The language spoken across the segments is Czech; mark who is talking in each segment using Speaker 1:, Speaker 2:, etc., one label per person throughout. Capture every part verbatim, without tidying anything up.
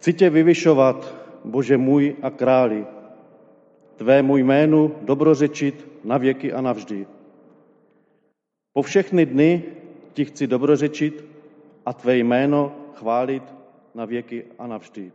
Speaker 1: Chci tě vyvyšovat, Bože můj a králi, tvému jménu dobrořečit na věky a navždy. Po všechny dny ti chci dobrořečit a tvé jméno chválit na věky a navždy.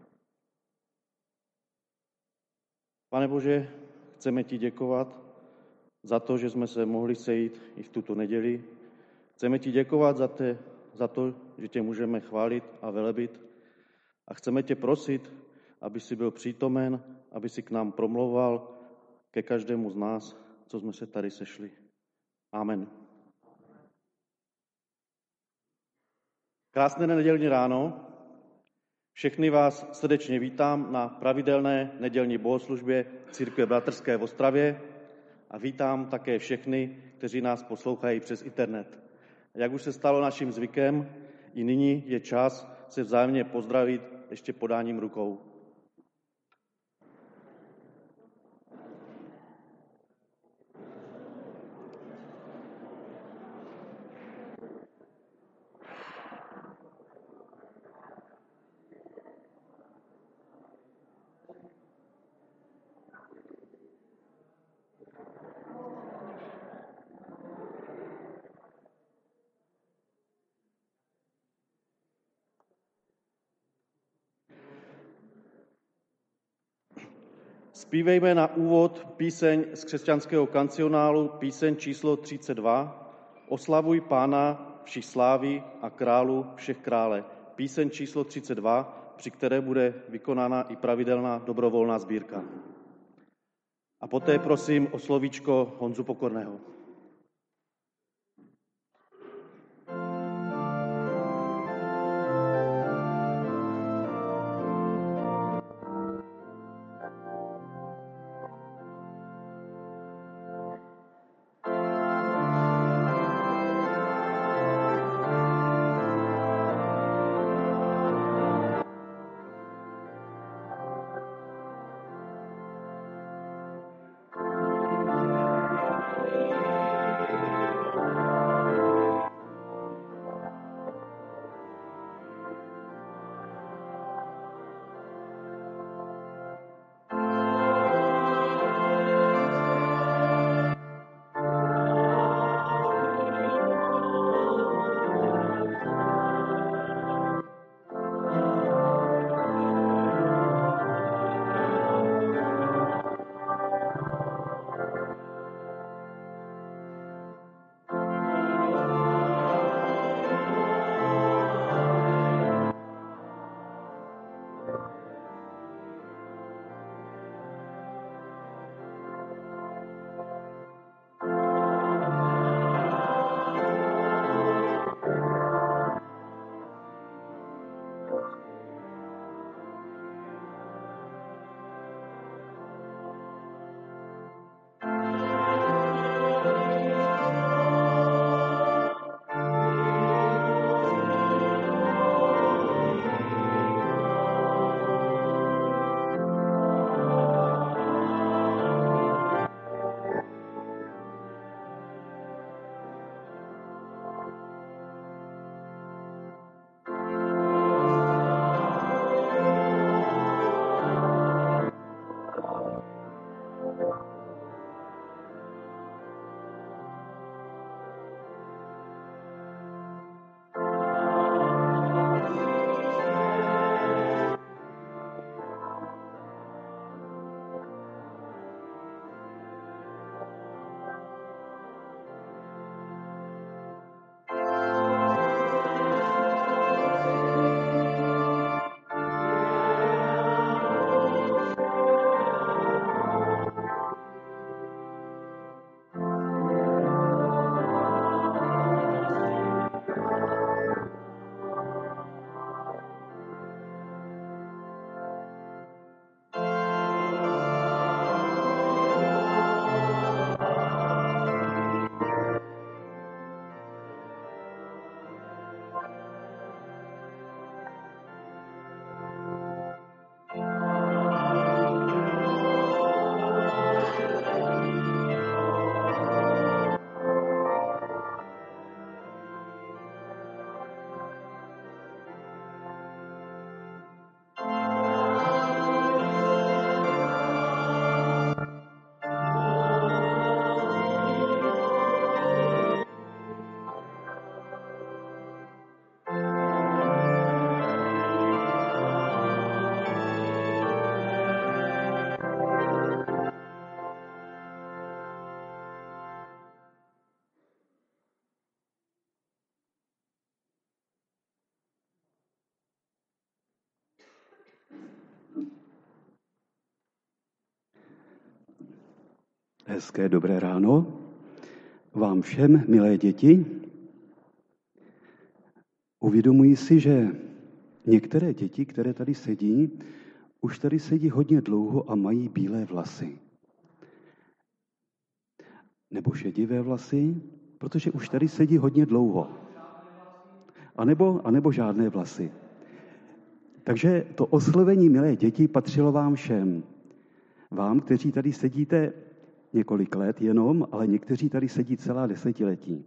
Speaker 1: Pane Bože, chceme ti děkovat za to, že jsme se mohli sejít i v tuto neděli. Chceme ti děkovat za, te, za to, že tě můžeme chválit a velebit. A chceme tě prosit, aby jsi byl přítomen, aby si k nám promlouval ke každému z nás, co jsme se tady sešli. Amen. Krásné nedělní ráno. Všechny vás srdečně vítám na pravidelné nedělní bohoslužbě Církve bratrské v Ostravě a vítám také všechny, kteří nás poslouchají přes internet. Jak už se stalo naším zvykem, i nyní je čas se vzájemně pozdravit ještě podáním rukou. Zpívejme na úvod píseň z křesťanského kancionálu, píseň číslo třicet dva, Oslavuj Pána, všich slávy a králu všech krále. Píseň číslo třicet dva, při které bude vykonána i pravidelná dobrovolná sbírka. A poté prosím o slovíčko Honzu Pokorného.
Speaker 2: Hezké dobré ráno vám všem, milé děti. Uvědomuji si, že některé děti, které tady sedí, už tady sedí hodně dlouho a mají bílé vlasy. Nebo šedivé vlasy, protože už tady sedí hodně dlouho. A nebo, a nebo žádné vlasy. Takže to oslovení, milé děti, patřilo vám všem. Vám, kteří tady sedíte několik let jenom, ale někteří tady sedí celá desetiletí.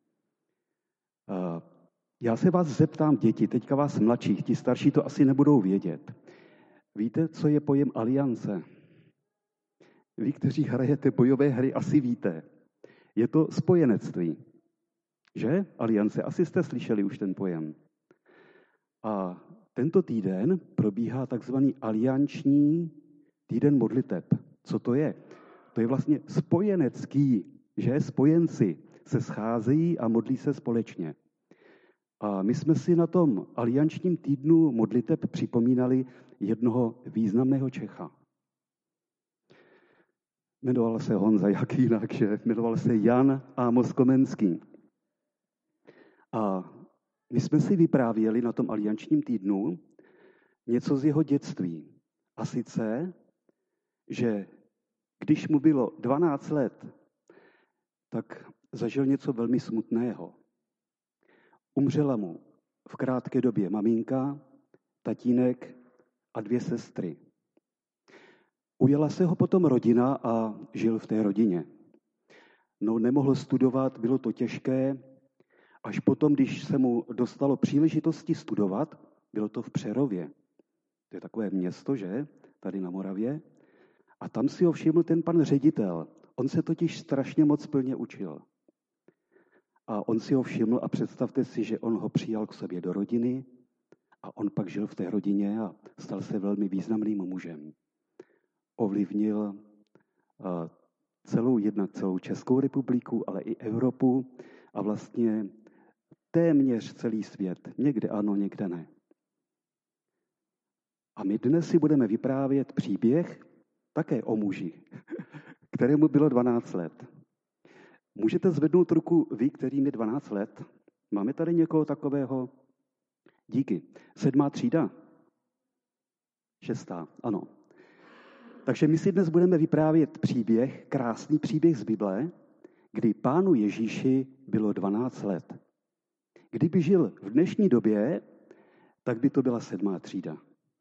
Speaker 2: Já se vás zeptám, děti, teďka vás mladších, ti starší to asi nebudou vědět. Víte, co je pojem aliance? Vy, kteří hrajete bojové hry, asi víte. Je to spojenectví. Že? Aliance. Asi jste slyšeli už ten pojem. A tento týden probíhá takzvaný alianční týden modliteb. Co to je? To je vlastně spojenecký, že spojenci se scházejí a modlí se společně. A my jsme si na tom aliančním týdnu modliteb připomínali jednoho významného Čecha. Jmenoval se Honza, jak jinak, že? Jmenoval se Jan Amos Komenský. A my jsme si vyprávěli na tom aliančním týdnu něco z jeho dětství. A sice, že když mu bylo dvanáct let, tak zažil něco velmi smutného. Umřela mu v krátké době maminka, tatínek a dvě sestry. Ujela se ho potom rodina a žil v té rodině. No, nemohl studovat, bylo to těžké. Až potom, když se mu dostalo příležitosti studovat, bylo to v Přerově. To je takové město, že? Tady na Moravě. A tam si ho všiml ten pan ředitel. On se totiž strašně moc plně učil. A on si ho všiml a představte si, že on ho přijal k sobě do rodiny a on pak žil v té rodině a stal se velmi významným mužem. Ovlivnil celou, jednak celou Českou republiku, ale i Evropu a vlastně téměř celý svět. Někde ano, někde ne. A my dnes si budeme vyprávět příběh také o muži, kterému bylo dvanáct let. Můžete zvednout ruku vy, kterým je dvanáct let? Máme tady někoho takového? Díky. Sedmá třída? Šestá, ano. Takže my si dnes budeme vyprávět příběh, krásný příběh z Bible, kdy pánu Ježíši bylo dvanáct let. Kdyby žil v dnešní době, tak by to byla sedmá třída.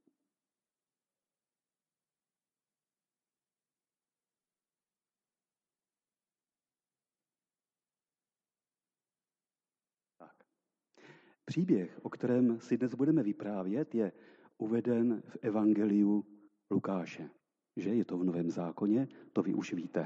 Speaker 2: Tak. Příběh, o kterém si dnes budeme vyprávět, je uveden v Evangeliu Lukáše. Že je to v Novém zákoně, to vy už víte.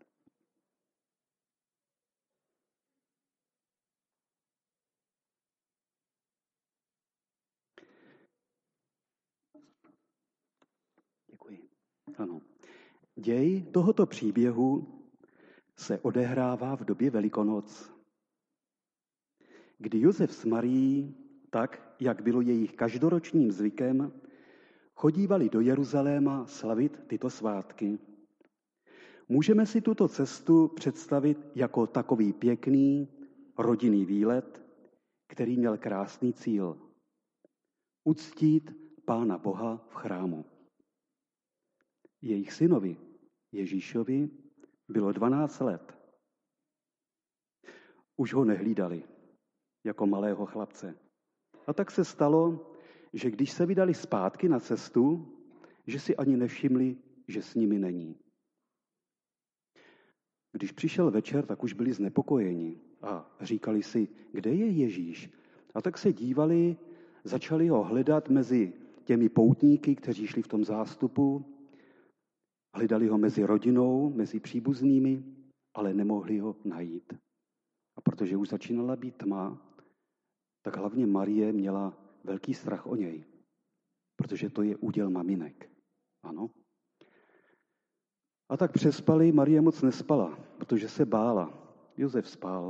Speaker 2: Děkuji. Ano. Děj tohoto příběhu se odehrává v době Velikonoc, kdy Josef s Marií, tak, jak bylo jejich každoročním zvykem, chodívali do Jeruzaléma slavit tyto svátky. Můžeme si tuto cestu představit jako takový pěkný rodinný výlet, který měl krásný cíl. Uctít Pána Boha v chrámu. Jejich synovi, Ježíšovi, bylo dvanáct let. Už ho nehlídali jako malého chlapce. A tak se stalo, že když se vydali zpátky na cestu, že si ani nevšimli, že s nimi není. Když přišel večer, tak už byli znepokojeni a říkali si, kde je Ježíš? A tak se dívali, začali ho hledat mezi těmi poutníky, kteří šli v tom zástupu, hledali ho mezi rodinou, mezi příbuznými, ale nemohli ho najít. A protože už začínala být tma, tak hlavně Marie měla velký strach o něj, protože to je úděl maminek. Ano. A tak přespali, Marie moc nespala, protože se bála. Josef spál.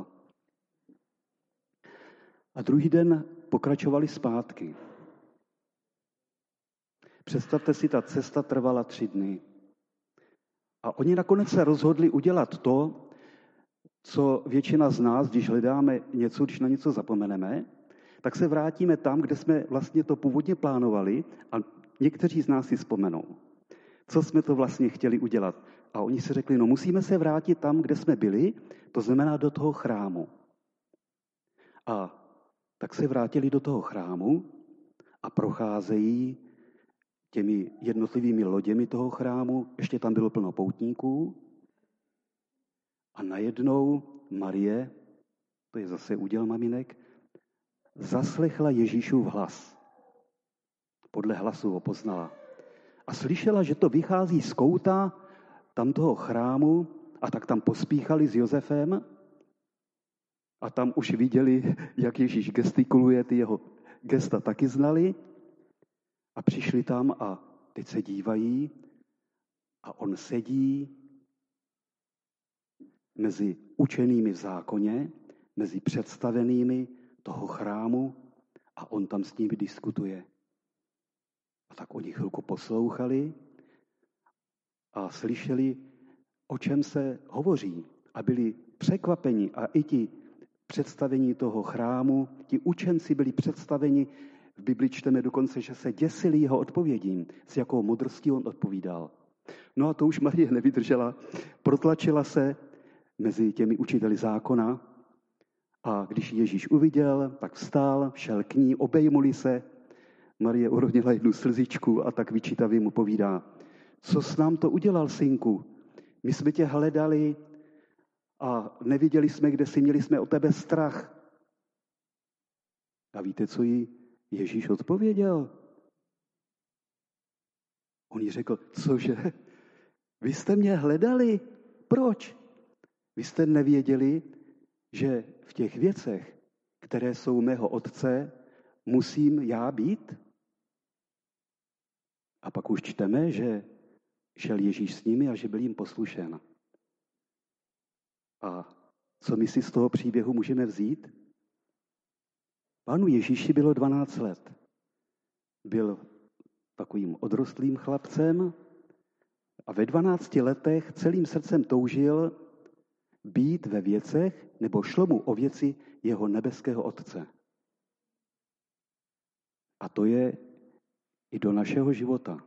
Speaker 2: A druhý den pokračovali zpátky. Představte si, ta cesta trvala tři dny. A oni nakonec se rozhodli udělat to, co většina z nás, když hledáme něco, když na něco zapomeneme, tak se vrátíme tam, kde jsme vlastně to původně plánovali a někteří z nás si vzpomenou. Co jsme to vlastně chtěli udělat? A oni si řekli, no musíme se vrátit tam, kde jsme byli, to znamená do toho chrámu. A tak se vrátili do toho chrámu a procházejí těmi jednotlivými loděmi toho chrámu, ještě tam bylo plno poutníků a najednou Marie, to je zase úděl maminek, zaslechla Ježíšův hlas. Podle hlasu ho poznala. A slyšela, že to vychází z kouta tam toho chrámu a tak tam pospíchali s Josefem a tam už viděli, jak Ježíš gestikuluje, ty jeho gesta taky znali a přišli tam a teď se dívají a on sedí mezi učenými v zákoně, mezi představenými toho chrámu a on tam s nimi diskutuje. A tak oni chvilku poslouchali a slyšeli, o čem se hovoří a byli překvapeni a i ti představení toho chrámu, ti učenci byli představeni, v Bibli čteme dokonce, že se děsili jeho odpovědím, s jakou modrostí on odpovídal. No a to už Marie nevydržela, protlačila se mezi těmi učiteli zákona a když Ježíš uviděl, tak vstál, šel k ní, obejmuli se. Marie uronila jednu slzičku a tak vyčítavě mu povídá, co s nám to udělal, synku? My jsme tě hledali a neviděli jsme, kde jsi, měli jsme o tebe strach. A víte, co jí Ježíš odpověděl? On jí řekl, cože? Vy jste mě hledali? Proč? Vy jste nevěděli, že v těch věcech, které jsou mého otce, musím já být? A pak už čteme, že šel Ježíš s nimi a že byl jim poslušen. A co my si z toho příběhu můžeme vzít? Pánu Ježíši bylo dvanáct let. Byl takovým odrostlým chlapcem a ve dvanácti letech celým srdcem toužil být ve věcech, nebo šlo mu o věci jeho nebeského Otce. A to je i do našeho života.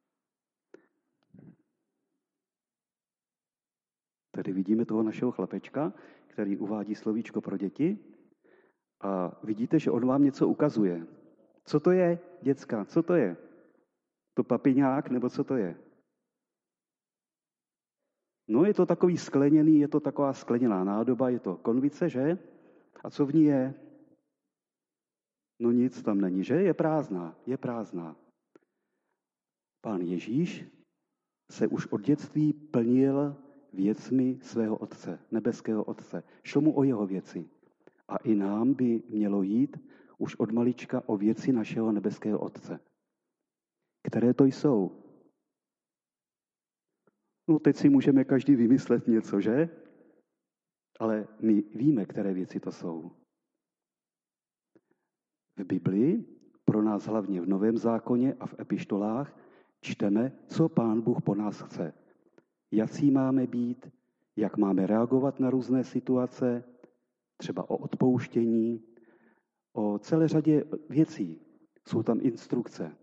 Speaker 2: Tady vidíme toho našeho chlapečka, který uvádí slovíčko pro děti a vidíte, že on vám něco ukazuje. Co to je, děcka? Co to je? To papiňák, nebo co to je? No je to takový skleněný, je to taková skleněná nádoba, je to konvice, že? A co v ní je? No nic tam není, že? Je prázdná, je prázdná. Pán Ježíš se už od dětství plnil věcmi svého Otce, nebeského Otce. Šlo mu o jeho věci. A i nám by mělo jít už od malička o věci našeho nebeského Otce. Které to jsou? No teď si můžeme každý vymyslet něco, že? Ale my víme, které věci to jsou. V Biblii, pro nás hlavně v Novém zákoně a v epištolách, čteme, co Pán Bůh po nás chce. Jací máme být, jak máme reagovat na různé situace, třeba o odpouštění, o celé řadě věcí. Jsou tam instrukce.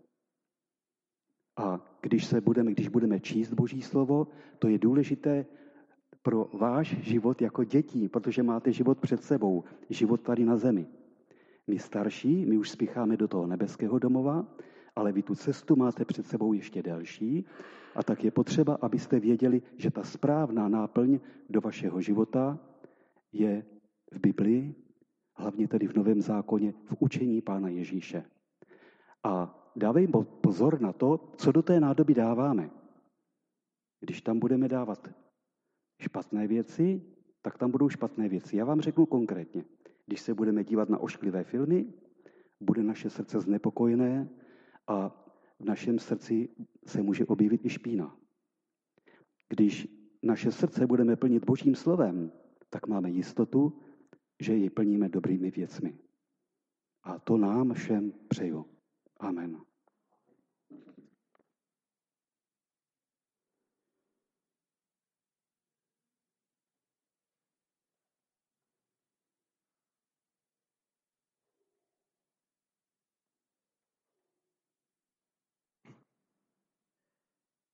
Speaker 2: A když se budeme, když budeme číst Boží slovo, to je důležité pro váš život jako dětí, protože máte život před sebou, život tady na zemi. My starší, my už spěcháme do toho nebeského domova, ale vy tu cestu máte před sebou ještě delší a tak je potřeba, abyste věděli, že ta správná náplň do vašeho života je v Biblii, hlavně tedy v Novém zákoně, v učení Pána Ježíše. A dávej pozor na to, co do té nádoby dáváme. Když tam budeme dávat špatné věci, tak tam budou špatné věci. Já vám řeknu konkrétně. Když se budeme dívat na ošklivé filmy, bude naše srdce znepokojené a v našem srdci se může objevit i špína. Když naše srdce budeme plnit Božím slovem, tak máme jistotu, že ji plníme dobrými věcmi. A to nám všem přeju. Amen.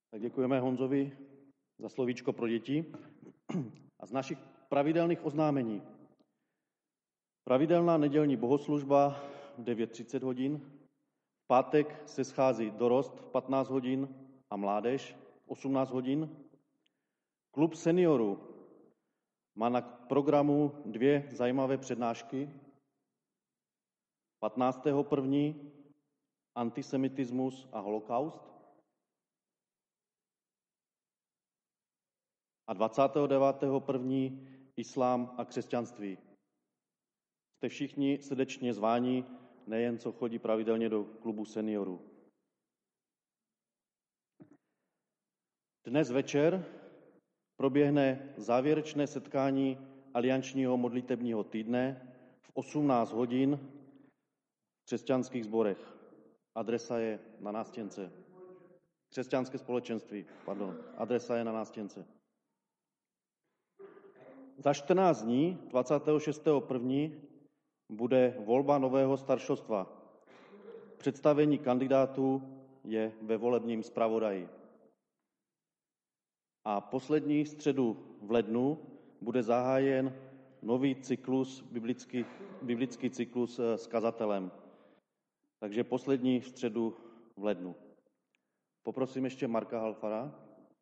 Speaker 1: Tak děkujeme Honzovi za slovíčko pro děti. A z našich pravidelných oznámení. Pravidelná nedělní bohoslužba v devět třicet hodin. V pátek se schází dorost v patnáct hodin a mládež v osmnáct hodin. Klub seniorů má na programu dvě zajímavé přednášky. patnáctého prvního antisemitismus a holokaust a dvacátého devátého prvního islám a křesťanství. Jste všichni srdečně zváni, nejen co chodí pravidelně do klubu seniorů. Dnes večer proběhne závěrečné setkání aliančního modlitebního týdne v osmnáct hodin v křesťanských sborech. Adresa je na nástěnce. Křesťanské společenství, pardon. Adresa je na nástěnce. Za čtrnáct dní, dvacátého šestého prvního bude volba nového staršostva. Představení kandidátů je ve volebním zpravodaji. A poslední středu v lednu bude zahájen nový cyklus, biblický, biblický cyklus s kazatelem. Takže poslední středu v lednu. Poprosím ještě Marka Halfara.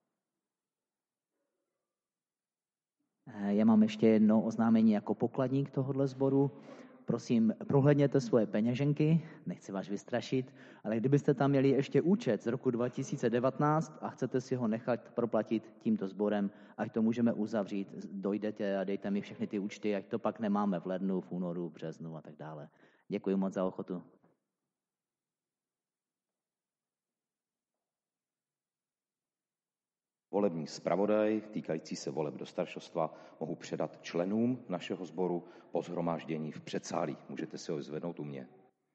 Speaker 3: Já mám ještě jedno oznámení jako pokladník tohohle sboru. Prosím, prohlédněte svoje peněženky, nechci vás vystrašit, ale kdybyste tam měli ještě účet z roku dva tisíce devatenáct a chcete si ho nechat proplatit tímto sborem, ať to můžeme uzavřít, dojdete a dejte mi všechny ty účty, ať to pak nemáme v lednu, v únoru, v březnu a tak dále. Děkuji moc za ochotu.
Speaker 4: Volební zpravodaj týkající se voleb do staršostva mohu předat členům našeho sboru po shromáždění v předsálí. Můžete si ho zvednout u mě.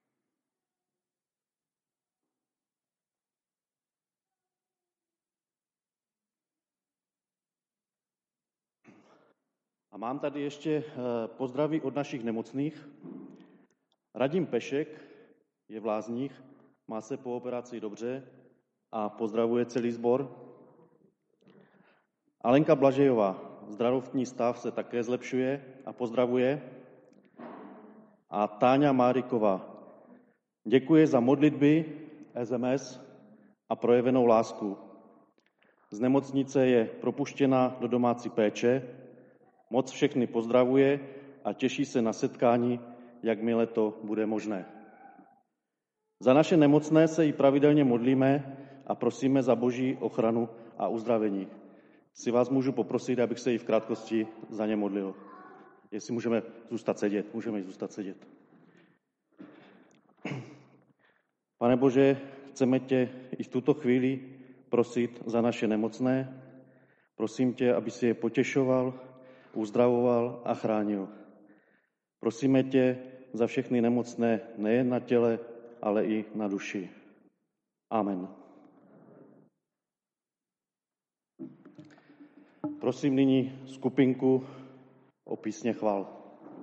Speaker 1: A mám tady ještě pozdraví od našich nemocných. Radim Pešek je v Lázních, má se po operaci dobře a pozdravuje celý sbor. Alenka Blažejová, zdravotní stav se také zlepšuje a pozdravuje. A Táňa Máriková, děkuje za modlitby, es em es a projevenou lásku. Z nemocnice je propuštěna do domácí péče, moc všechny pozdravuje a těší se na setkání, jakmile to bude možné. Za naše nemocné se i pravidelně modlíme a prosíme za Boží ochranu a uzdravení. Si vás můžu poprosit, abych se i v krátkosti za ně modlil. Jestli můžeme zůstat sedět, můžeme i zůstat sedět. Pane Bože, chceme tě i v tuto chvíli prosit za naše nemocné. Prosím tě, aby si je potěšoval, uzdravoval a chránil. Prosíme tě za všechny nemocné nejen na těle, ale i na duši. Amen. Prosím nyní skupinku o písně chvál.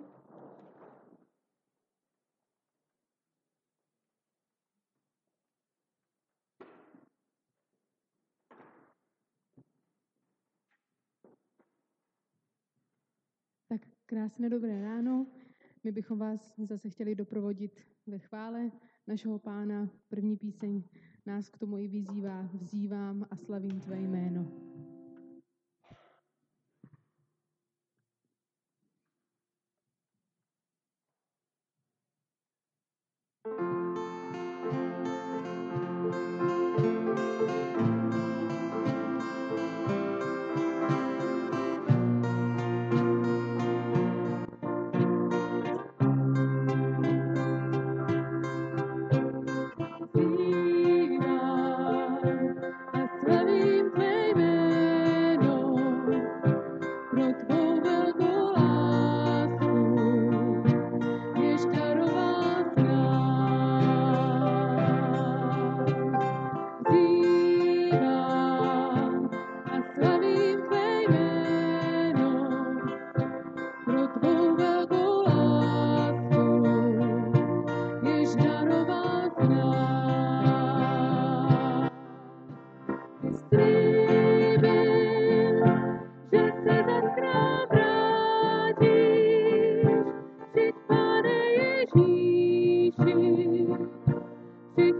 Speaker 5: Tak krásné dobré ráno. My bychom vás zase chtěli doprovodit ve chvále našeho Pána. První píseň nás k tomu i vyzývá. Vzývám a slavím tvé jméno. Baby.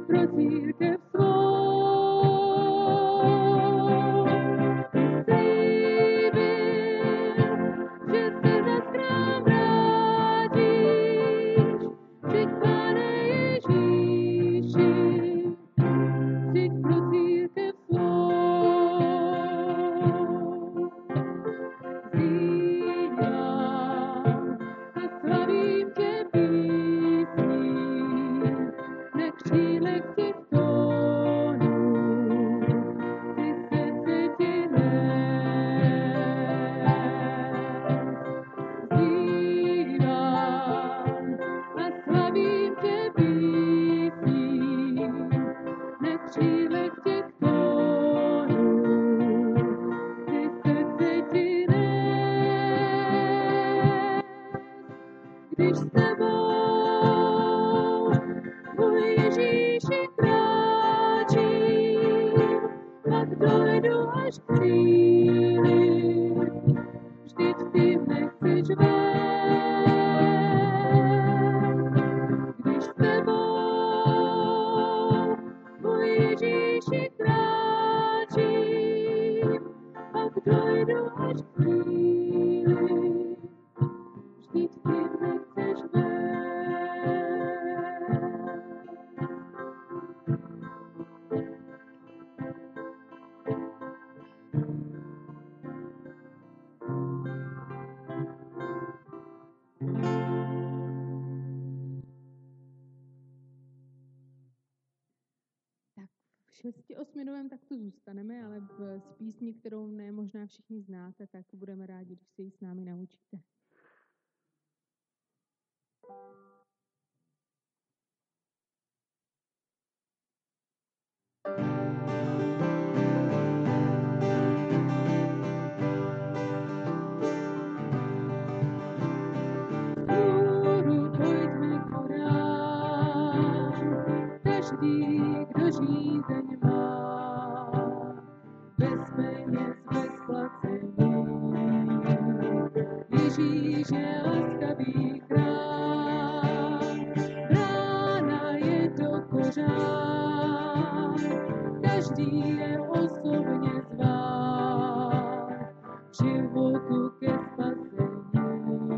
Speaker 5: pro církev svou. Slíbil, že se zas k nám vrátíš, přijď, Pane Ježíši, přijď pro církev svou. Zívám a slavím tě písní, na křílech těch tónů, chci srdce ti nést. Zívám a slavím tě písní, na křílech těch tónů, chci srdce ti nést. Když s tebou, můj Ježíši, kráčím, pak dojdu až k cíli, vždyť ty mne chceš vést. Když s tebou, můj Ježíši, kráčím, pak dojdu až k cíli, vždyť ty mne chceš vést. Tak v šesti osminovém taktu zůstaneme, ale v, z písni, kterou ne možná všichni znáte, tak budeme rádi, když se ji s námi naučíte. Vzhůru pojďme k horám, každý, kdo žízeň má, bez peněz, bez placení. Ježíš je laskavý chrám, brána je do kořán, každý je osobně zván k životu ke spasení.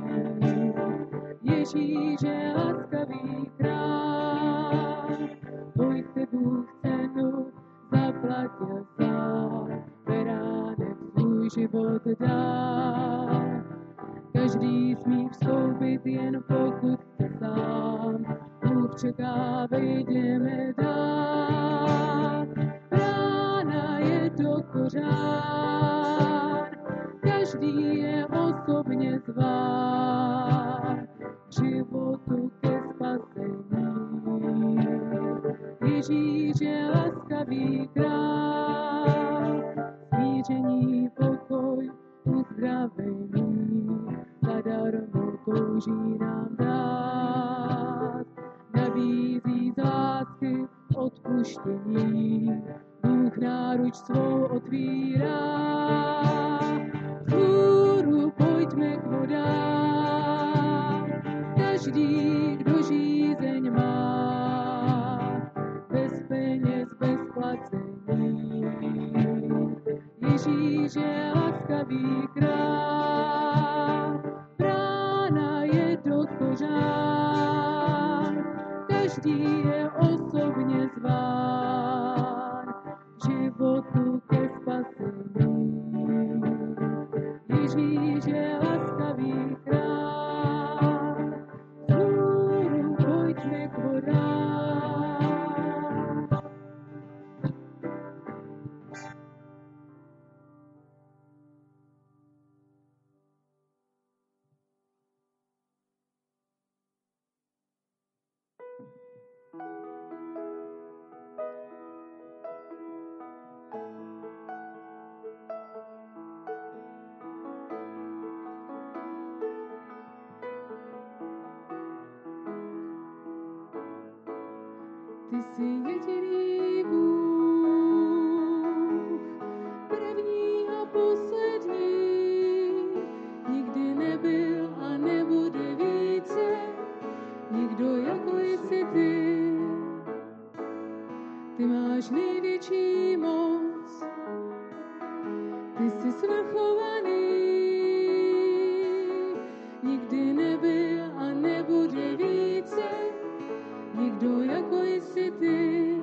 Speaker 5: Ježíš je laskavý chrám, pojďte, Bůh cenu zaplatil sám, beránek svůj život dá. Každý smí vstoupit, jen pokud chce sám, Bůh čeká, vejdeme dát. Brána je do kořán, každý je osobně zván k životu ke spasení. Ježíš je laskavý král, smíření, pokoj, uzdravení, zadarmo touží nám dát. Nabízí z lásky odpuštění, Bůh náruč svou otvírá. Vzhůru pojďme k vodám, každý, kdo žízeň má, bez peněz, bez placení. Ježíš je laskavý král, brána je do kořán, každý je osobně zván k životu ke spasení. Ježíš je laskavý král, vzhůru pojďme k vodám. Ty jsi jediný Bůh, první a poslední, nikdy nebyl a nebude více, nikdo jako jsi ty. Ty máš největší moc, ty jsi svrchovaný, nikdy nebyl a nebude více nikdo jako jsi ty.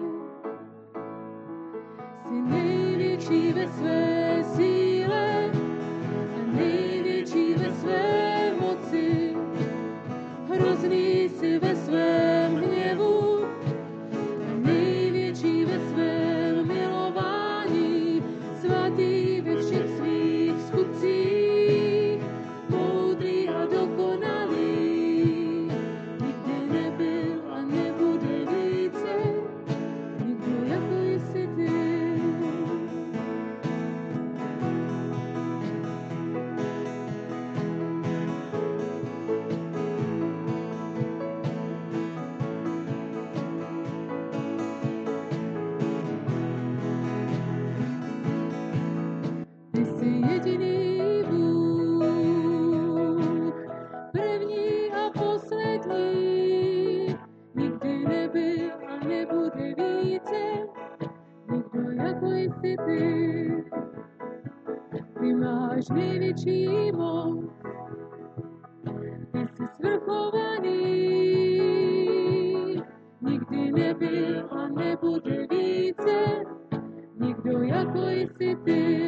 Speaker 5: Jsi největší ve své síle a největší ve své moci, hrozný jsi ve svém hněvu a největší ve svém milování, svatý ve všech svých skutcích, moudrý a dokonalý, nikdy nebyl a nebude více nikdo jako jsi ty. Ty jsi jediný Bůh, první a poslední, nikdy nebyl a nebude více nikdo jako jsi ty. Ty máš největší moc, ty jsi svrchovaný, nikdy nebyl a nebude více nikdo jako jsi ty.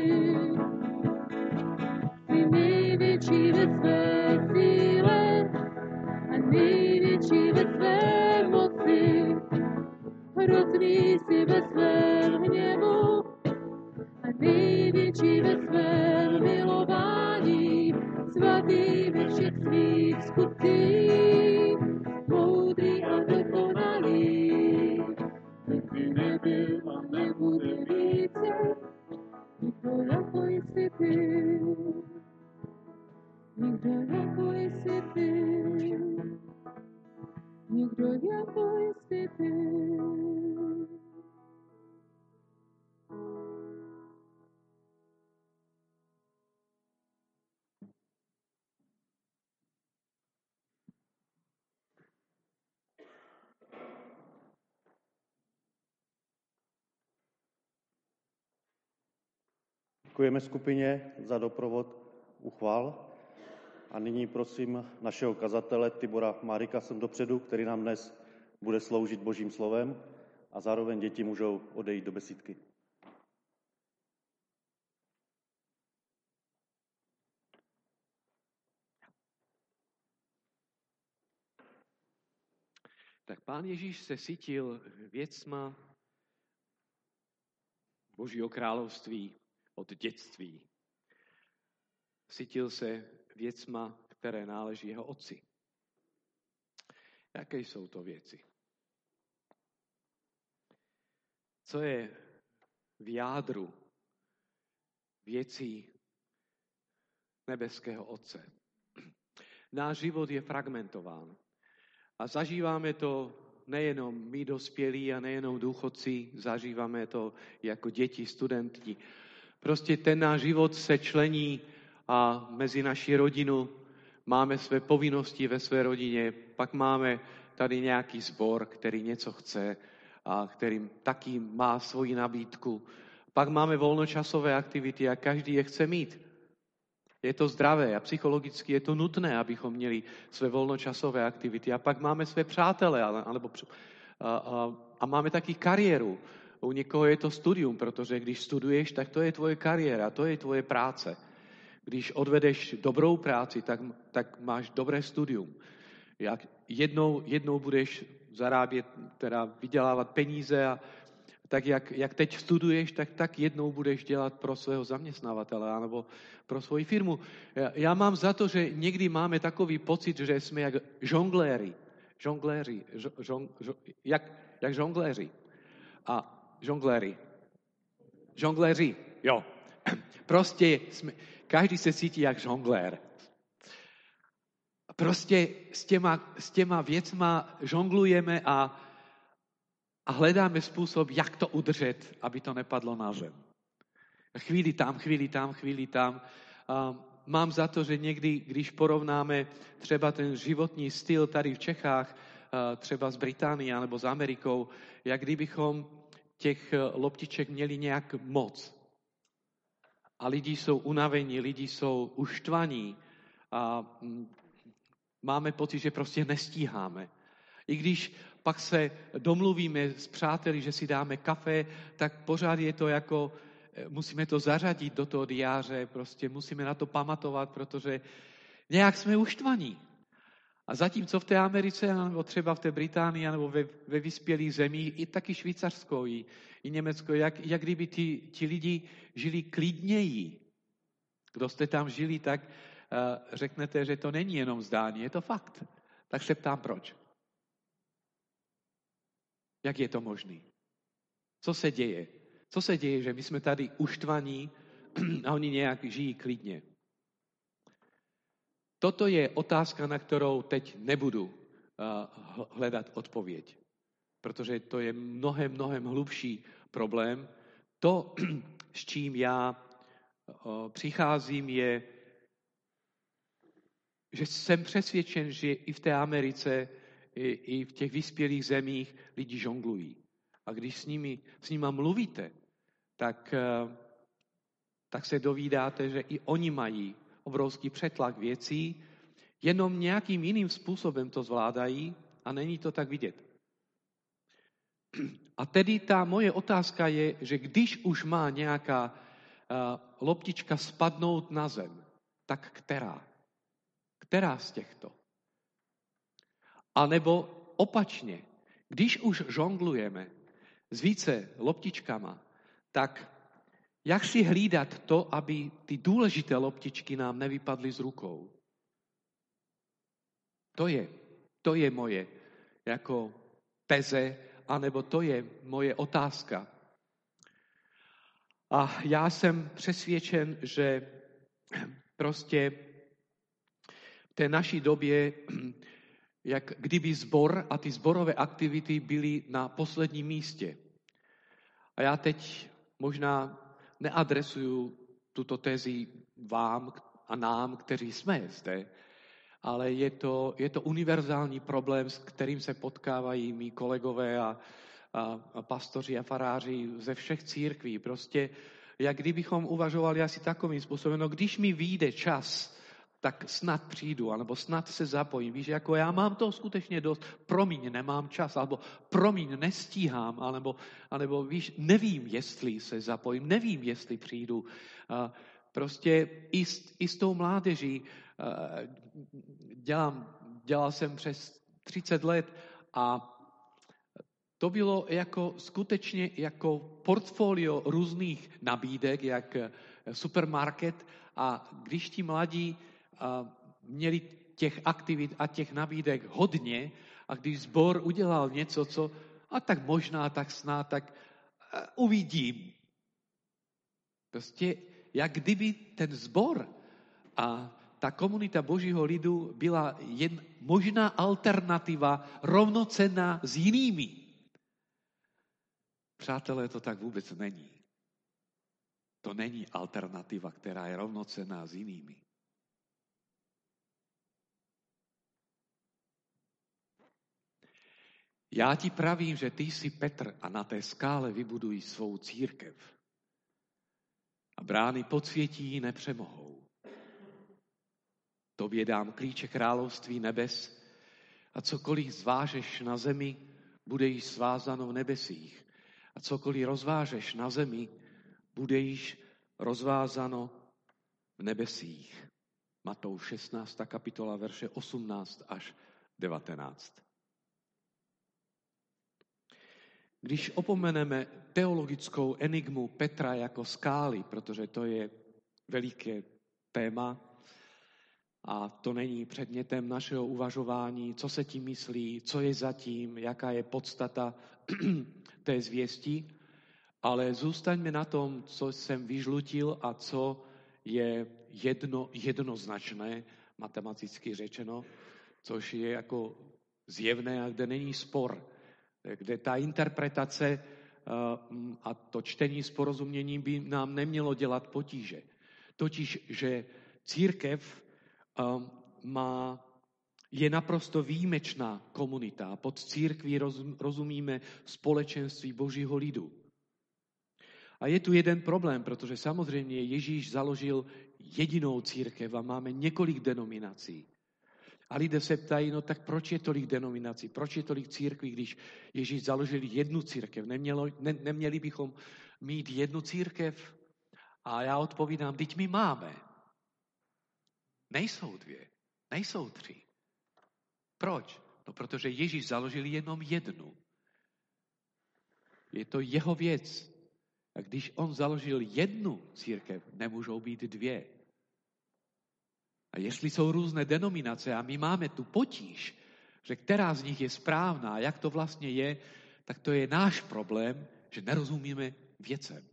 Speaker 5: Ty největší ve své síle a největší ve své moci, hrozný jsi ve svém hněvu a největší ve svém milování, svatý ve všech svých skutcích, moudrý a dokonalý, nikdy nebyl a nebude více nikdo jako jsi ty. Nikdo jako jsi ty. Nikdo jako jsi ty.
Speaker 1: Děkujeme skupině za doprovod u chvál. A nyní prosím našeho kazatele Tibora Márika sem dopředu, který nám dnes bude sloužit Božím slovem a zároveň děti můžou odejít do besídky.
Speaker 6: Tak Pán Ježíš se sytil věcma Božího království od dětství. Sytil se věcma, které náleží jeho otci. Jaké jsou to věci? Co je v jádru věcí nebeského Otce? Náš život je fragmentován. A zažíváme to nejenom my dospělí a nejenom důchodci, zažíváme to jako děti, studenti. Prostě ten náš život se člení a mezi naši rodinu máme své povinnosti ve své rodině, pak máme tady nějaký sbor, který něco chce a kterým taky má svoji nabídku. Pak máme volnočasové aktivity a každý je chce mít. Je to zdravé a psychologicky je to nutné, abychom měli své volnočasové aktivity. A pak máme své přátele alebo, a, a, a máme taky kariéru. U někoho je to studium, protože když studuješ, tak to je tvoje kariéra, to je tvoje práce. Když odvedeš dobrou práci, tak, tak máš dobré studium. Jak jednou, jednou budeš zarábět, teda vydělávat peníze a tak jak, jak teď studuješ, tak, tak jednou budeš dělat pro svého zaměstnavatele anebo pro svoji firmu. Já, já mám za to, že někdy máme takový pocit, že jsme jak žongléři. Žongléři. Žong, žong, jak, jak žongléři. A žongléři. Žongléři, jo. Prostě jsme, každý se cítí jak žonglér. Prostě s těma, s těma věcma žonglujeme a A hledáme způsob, jak to udržet, aby to nepadlo na zem. Chvíli tam, chvíli tam, chvíli tam. A mám za to, že někdy, když porovnáme třeba ten životní styl tady v Čechách, třeba s Británií nebo s Amerikou, jak kdybychom těch loptiček měli nějak moc. A lidi jsou unavení, lidi jsou uštvaní a máme pocit, že prostě nestíháme. I když pak se domluvíme s přáteli, že si dáme kafe, tak pořád je to jako, musíme to zařadit do toho diáře, prostě musíme na to pamatovat, protože nějak jsme uštvaní. A zatímco v té Americe, nebo třeba v té Británii, nebo ve, ve vyspělých zemích, i taky Švýcarsko, i, i Německo, jak, jak kdyby ti, ti lidi žili klidněji. Kdo jste tam žili, tak uh, řeknete, že to není jenom zdání, je to fakt. Tak se ptám, proč? Jak je to možné? Co se děje? Co se děje, že my jsme tady uštvaní a oni nějak žijí klidně? Toto je otázka, na kterou teď nebudu uh, hledat odpověď, protože to je mnohem, mnohem hlubší problém. To, s čím já uh, přicházím, je, že jsem přesvědčen, že i v té Americe, i, i v těch vyspělých zemích lidi žonglují. A když s nimi, s nimi mluvíte, tak, uh, tak se dovídáte, že i oni mají obrovský přetlak věcí, jenom nějakým jiným způsobem to zvládají a není to tak vidět. A tedy ta moje otázka je, že když už má nějaká uh, loptička spadnout na zem, tak která? Která z těchto? A nebo opačně, když už žonglujeme s více loptičkama, tak jak si hlídat to, aby ty důležité loptičky nám nevypadly z rukou? To je, to je moje jako teze, anebo to je moje otázka. A já jsem přesvědčen, že prostě v té naší době, jak kdyby sbor a ty sborové aktivity byly na posledním místě. A já teď možná neadresuju tuto tezi vám a nám, kteří jsme zde, ale je to, je to univerzální problém, s kterým se potkávají mý kolegové a, a, a pastoři a faráři ze všech církví. Prostě jak kdybychom uvažovali asi takovým způsobem, no když mi vyjde čas, tak snad přijdu, anebo snad se zapojím. Víš, jako já mám to skutečně dost, promiň, nemám čas, alebo promiň, nestíhám, anebo, anebo víš, nevím, jestli se zapojím, nevím, jestli přijdu. Prostě i s, i s tou mládeží dělám, dělal jsem přes třicet let a to bylo jako skutečně jako portfolio různých nabídek, jak supermarket, a když ti mladí měli těch aktivit a těch nabídek hodně a když sbor udělal něco, co a tak možná, tak snad, tak uvidím. Prostě jak kdyby ten sbor a ta komunita Božího lidu byla jen možná alternativa rovnocenná s jinými. Přátelé, to tak vůbec není. To není alternativa, která je rovnocenná s jinými. Já ti pravím, že ty jsi Petr a na té skále vybudují svou církev. A brány podsvětí ji nepřemohou. Tobě dám klíče království nebes a cokoliv zvážeš na zemi, bude již svázáno v nebesích. A cokoliv rozvážeš na zemi, bude již rozvázáno v nebesích. Matouš šestnáctá kapitola, verše osmnáct až devatenáct. Když opomeneme teologickou enigmu Petra jako skály, protože to je veliké téma a to není předmětem našeho uvažování, co se tím myslí, co je zatím, jaká je podstata té zvěsti, ale zůstaňme na tom, co jsem vyžlutil a co je jedno, jednoznačné, matematicky řečeno, což je jako zjevné a kde není spor, kde ta interpretace a to čtení s porozuměním by nám nemělo dělat potíže. Totiž, že církev má, je naprosto výjimečná komunita. Pod církví rozumíme společenství Božího lidu. A je tu jeden problém, protože samozřejmě Ježíš založil jedinou církev a máme několik denominací. A lidé se ptají, no tak proč je tolik denominací, proč je tolik církví, když Ježíš založil jednu církev? Nemělo, ne, neměli bychom mít jednu církev? A já odpovídám, teď my máme. Nejsou dvě, nejsou tři. Proč? No protože Ježíš založil jenom jednu. Je to jeho věc. A když on založil jednu církev, nemůžou být dvě. A jestli jsou různé denominace a my máme tu potíž, že která z nich je správná, jak to vlastně je, tak to je náš problém, že nerozumíme věcem.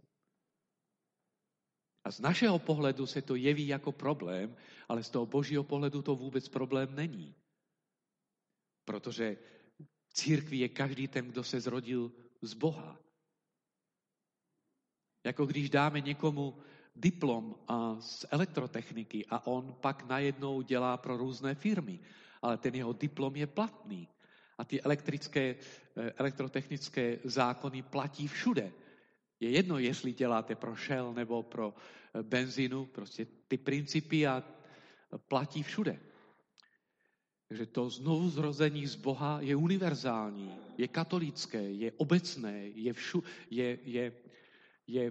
Speaker 6: A z našeho pohledu se to jeví jako problém, ale z toho Božího pohledu to vůbec problém není. Protože v církvi je každý ten, kdo se zrodil z Boha. Jako když dáme někomu diplom a z elektrotechniky a on pak najednou dělá pro různé firmy, ale ten jeho diplom je platný. A ty elektrické, elektrotechnické zákony platí všude. Je jedno, jestli děláte pro Shell nebo pro benzínu, prostě ty principy a platí všude. Takže to znovuzrození z Boha je univerzální, je katolické, je obecné, je, všu, je, je, je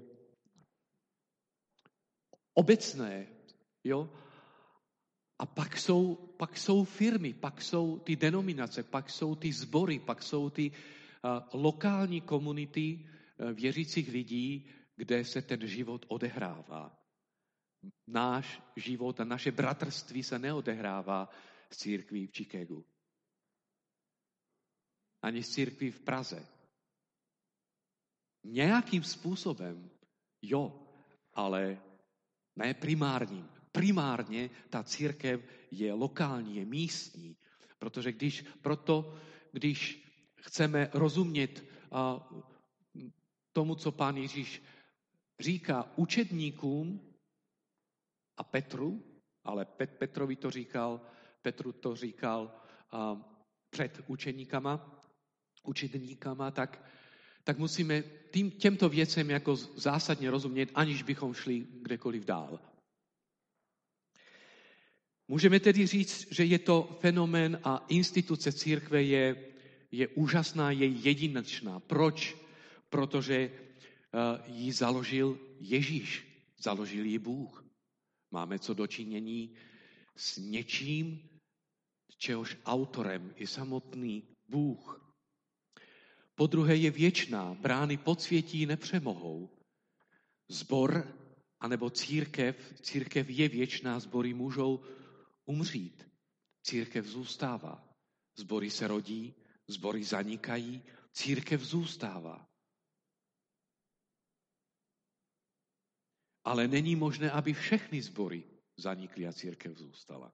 Speaker 6: obecné. Jo? A pak jsou, pak jsou firmy, pak jsou ty denominace, pak jsou ty sbory, pak jsou ty uh, lokální komunity uh, věřících lidí, kde se ten život odehrává. Náš život a naše bratrství se neodehrává z církví v Chicagu. Ani z církví v Praze. Nějakým způsobem, jo, ale ne primárním. Primárně ta církev je lokální, je místní. Protože když, proto, když chceme rozumět a, tomu, co Pán Ježíš říká učedníkům a Petru, ale Pet, Petrovi to říkal, Petru to říkal a, před učeníkama, učedníkama, tak, tak musíme tým, těmto věcem jako zásadně rozumět, aniž bychom šli kdekoliv dál. Můžeme tedy říct, že je to fenomén a instituce církve je, je úžasná, je jedinečná. Proč? Protože uh, ji založil Ježíš, založil ji Bůh. Máme co dočinění s něčím, čehož autorem je samotný Bůh. Po druhé je věčná, brány podsvětí nepřemohou. Zbor anebo církev, církev je věčná, sbory můžou umřít. Církev zůstává. Sbory se rodí, sbory zanikají, církev zůstává. Ale není možné, aby všechny sbory zanikly a církev zůstala.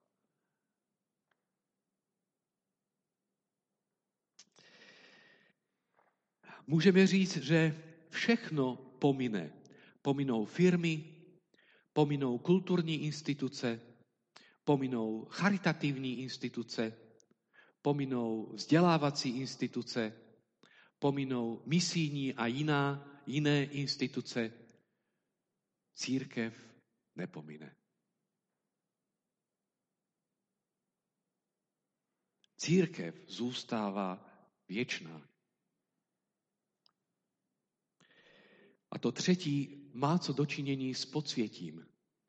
Speaker 6: Můžeme říct, že všechno pomine. Pominou firmy, pominou kulturní instituce, pominou charitativní instituce, pominou vzdělávací instituce, pominou misijní a jiná, jiné instituce. Církev nepomine. Církev zůstává věčná. A to třetí má co dočinění s podsvětím.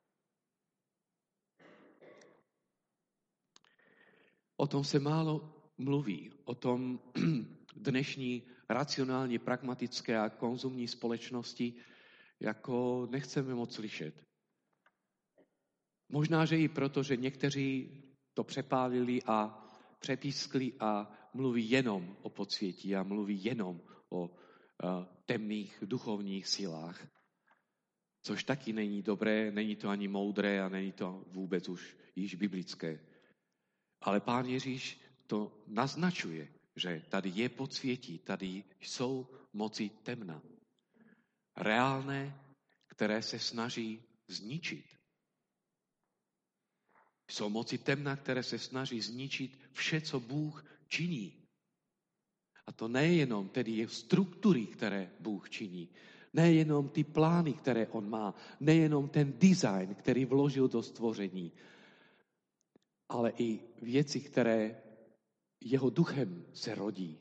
Speaker 6: O tom se málo mluví, o tom dnešní racionálně pragmatické a konzumní společnosti jako nechceme moc slyšet. Možná, že i proto, že někteří to přepálili a přepískli a mluví jenom o podsvětí a mluví jenom o uh, temných duchovních silách. Což taky není dobré, není to ani moudré a není to vůbec už již biblické. Ale Pán Ježíš to naznačuje, že tady je podsvětí, tady jsou moci temna. Reálné, které se snaží zničit. Jsou moci temna, které se snaží zničit vše, co Bůh činí. A to nejenom tedy je struktury, které Bůh činí. Nejenom ty plány, které on má, nejenom ten design, který vložil do stvoření, ale i věci, které jeho duchem se rodí.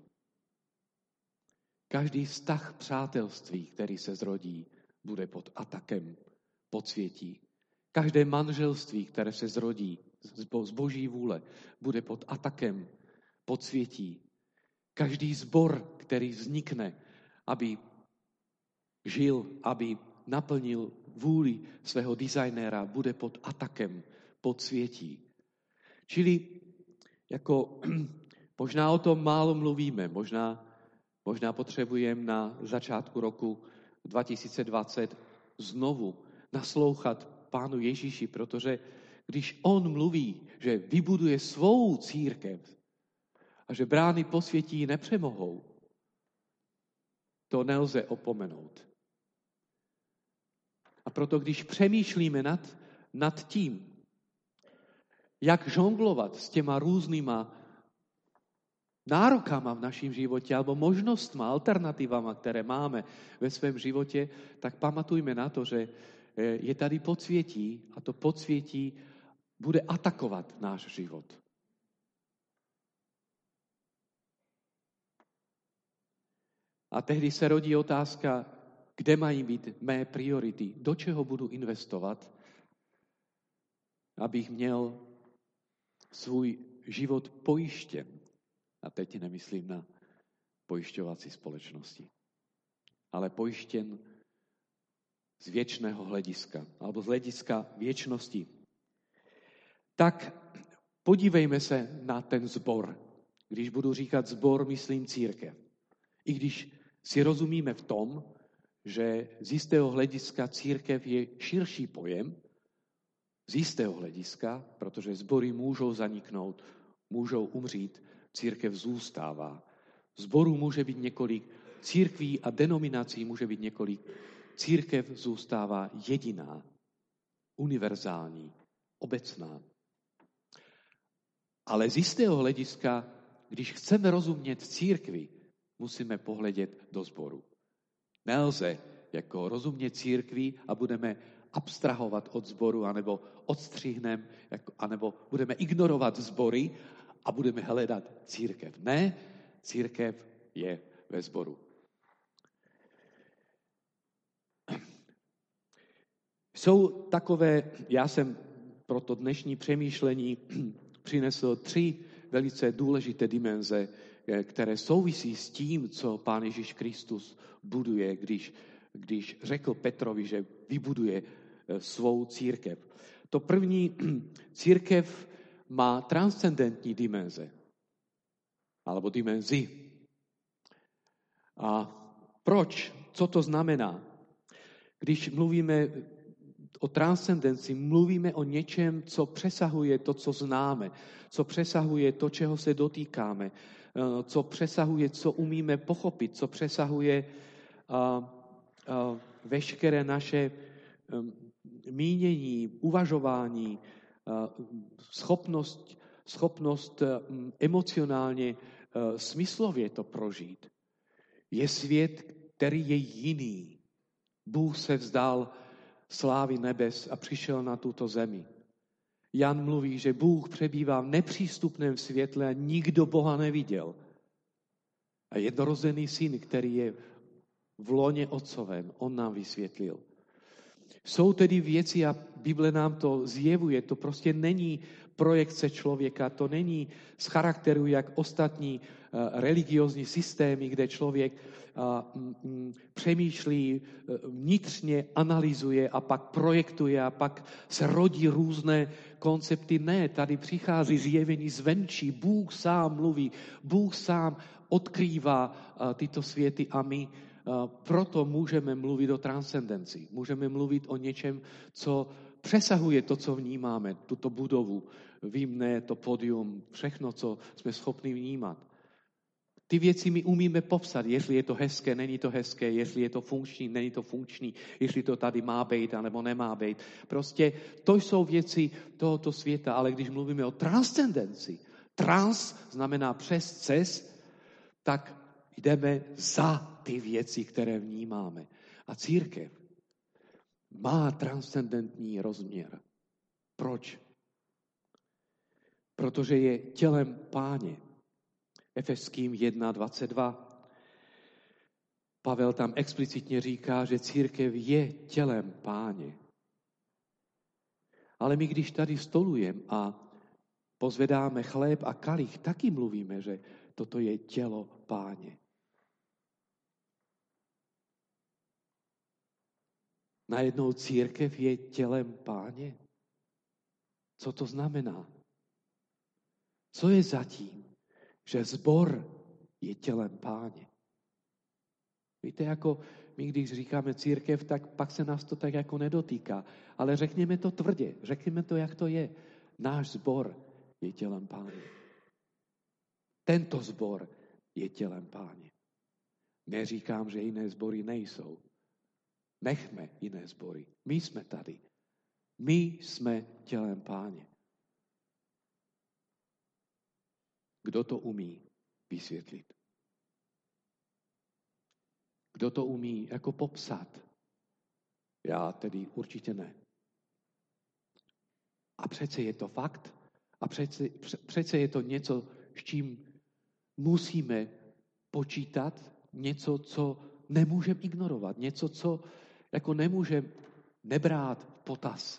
Speaker 6: Každý vztah přátelství, který se zrodí, bude pod atakem podsvětí. Každé manželství, které se zrodí z boží vůle, bude pod atakem podsvětí. Každý sbor, který vznikne, aby žil, aby naplnil vůli svého designéra, bude pod atakem podsvětí. Čili jako možná o tom málo mluvíme, možná, možná potřebujeme na začátku roku dva tisíce dvacet znovu naslouchat Pánu Ježíši, protože když on mluví, že vybuduje svou církev a že brány posvětí nepřemohou, to nelze opomenout. A proto, když přemýšlíme nad, nad tím, jak žonglovat s těma různýma nárokama v našem životě, alebo možnostma, alternativama, které máme ve svém životě, tak pamatujme na to, že je tady podsvětí a to podsvětí bude atakovat náš život. A tehdy se rodí otázka, kde mají být mé priority, do čeho budu investovat, abych měl svůj život pojištěn. A teď nemyslím na pojišťovací společnosti, ale pojištěn z věčného hlediska, alebo z hlediska věčnosti. Tak podívejme se na ten sbor. Když budu říkat sbor, myslím církev. I když si rozumíme v tom, že z jistého hlediska církev je širší pojem, z jistého hlediska, protože sbory můžou zaniknout, můžou umřít, církev zůstává. Zborů může být několik, církví a denominací může být několik. Církev zůstává jediná, univerzální, obecná. Ale z jistého hlediska, když chceme rozumět církvi, musíme pohledět do sboru. Nelze jako rozumět církvi a budeme abstrahovat od sboru, anebo odstřihneme, anebo budeme ignorovat sbory a budeme hledat církev. Ne, církev je ve sboru. Jsou takové, já jsem pro to dnešní přemýšlení přinesl tři velice důležité dimenze, které souvisí s tím, co Pán Ježíš Kristus buduje, když, když řekl Petrovi, že vybuduje svou církev. To první, církev má transcendentní dimenze, alebo dimenzi. A proč? Co to znamená? Když mluvíme o transcendenci, mluvíme o něčem, co přesahuje to, co známe, co přesahuje to, čeho se dotýkáme, co přesahuje, co umíme pochopit, co přesahuje a, a, veškeré naše um, mínění, uvažování, a, schopnost, schopnost um, emocionálně, uh, smyslově to prožít. Je svět, který je jiný. Bůh se vzdal slávy nebes a přišel na tuto zemi. Jan mluví, že Bůh přebývá v nepřístupném světle a nikdo Boha neviděl. A jednorozený syn, který je v loně otcovém, on nám vysvětlil. Jsou tedy věci, a Bible nám to zjevuje, to prostě není projekce člověka, to není z charakteru jak ostatní uh, religiózní systémy, kde člověk uh, um, přemýšlí, uh, vnitřně analyzuje a pak projektuje a pak se rodí různé koncepty. Ne, tady přichází zjevení zvenčí, Bůh sám mluví, Bůh sám odkrývá uh, tyto světy a my uh, proto můžeme mluvit o transcendenci. Můžeme mluvit o něčem, co přesahuje to, co vnímáme, tuto budovu, výmné, to pódium, všechno, co jsme schopni vnímat. Ty věci my umíme popsat, jestli je to hezké, není to hezké, jestli je to funkční, není to funkční, jestli to tady má být, anebo nemá být. Prostě to jsou věci tohoto světa, ale když mluvíme o transcendenci, trans znamená přes, cez, tak jdeme za ty věci, které vnímáme. A církev má transcendentní rozměr. Proč? Protože je tělem Páně. Efeským jedna dvacet dva. Pavel tam explicitně říká, že církev je tělem Páně. Ale my, když tady stolujeme a pozvedáme chléb a kalich, taky mluvíme, že toto je tělo Páně. Najednou církev je tělem Páně? Co to znamená? Co je zatím, že sbor je tělem Páně? Víte, jako my, když říkáme církev, tak pak se nás to tak jako nedotýká. Ale řekněme to tvrdě, řekněme to, jak to je. Náš sbor je tělem Páně. Tento sbor je tělem Páně. Neříkám, že jiné sbory nejsou. Nechme jiné sbory. My jsme tady. My jsme tělem Páně. Kdo to umí vysvětlit? Kdo to umí jako popsat? Já tedy určitě ne. A přece je to fakt. A přece, přece je to něco, s čím musíme počítat, něco, co nemůžeme ignorovat, něco, co jako nemůžeme nebrát v potaz.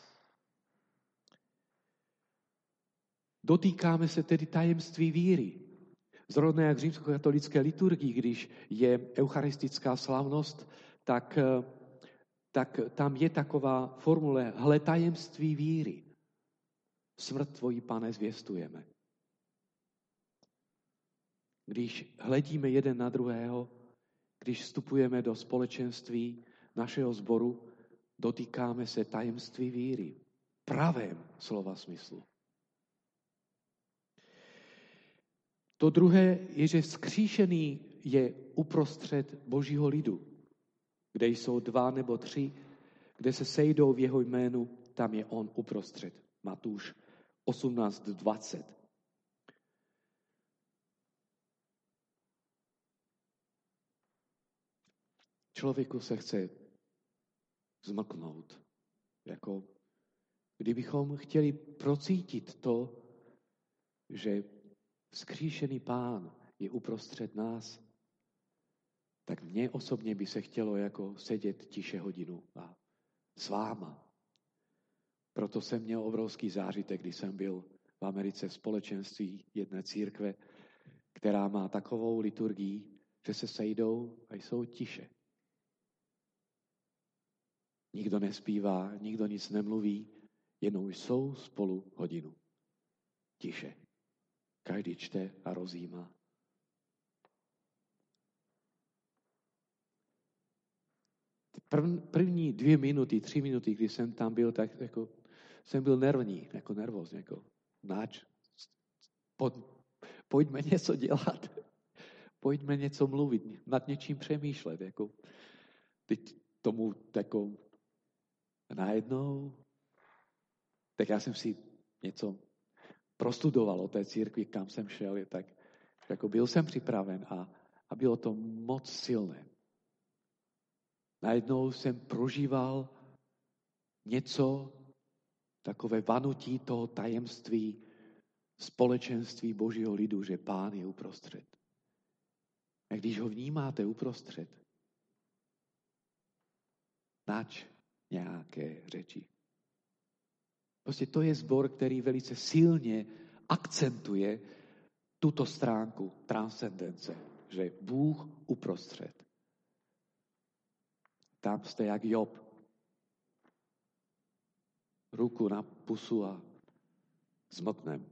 Speaker 6: Dotýkáme se tedy tajemství víry. Zrovna jak v římskokatolické liturgii, když je eucharistická slavnost, tak, tak tam je taková formule hle tajemství víry. Smrt tvojí, Pane, zvěstujeme. Když hledíme jeden na druhého, když vstupujeme do společenství našeho sboru, dotýkáme se tajemství víry. Pravém slova smyslu. To druhé je, že vzkříšený je uprostřed Božího lidu. Kde jsou dva nebo tři, kde se sejdou v jeho jménu, tam je on uprostřed. Matúš osmnáct dvacet. Člověku se chce zmlknout. Jako kdybychom chtěli procítit to, že vzkříšený Pán je uprostřed nás, tak mně osobně by se chtělo jako sedět tiše hodinu a s váma. Proto jsem měl obrovský zážitek, když jsem byl v Americe v společenství jedné církve, která má takovou liturgii, že se sejdou a jsou tiše. Nikdo nespívá, nikdo nic nemluví, jenom jsou spolu hodinu. Tiše. Každý čte a rozjímá. První dvě minuty, tři minuty, když jsem tam byl, tak jako jsem byl nervní, jako nervózní, jako nač. Pojďme něco dělat. Pojďme něco mluvit, nad něčím přemýšlet. Jako, teď tomu jako najednou, tak já jsem si něco prostudoval o té církvi, kam jsem šel, tak jako byl jsem připraven a, a bylo to moc silné. Najednou jsem prožíval něco, takové vanutí toho tajemství společenství Božího lidu, že Pán je uprostřed. A když ho vnímáte uprostřed, nač nějaké řeči. Prostě to je sbor, který velice silně akcentuje tuto stránku transcendence, že Bůh uprostřed. Tam jste jak Job. Ruku na pusu a zmlknem.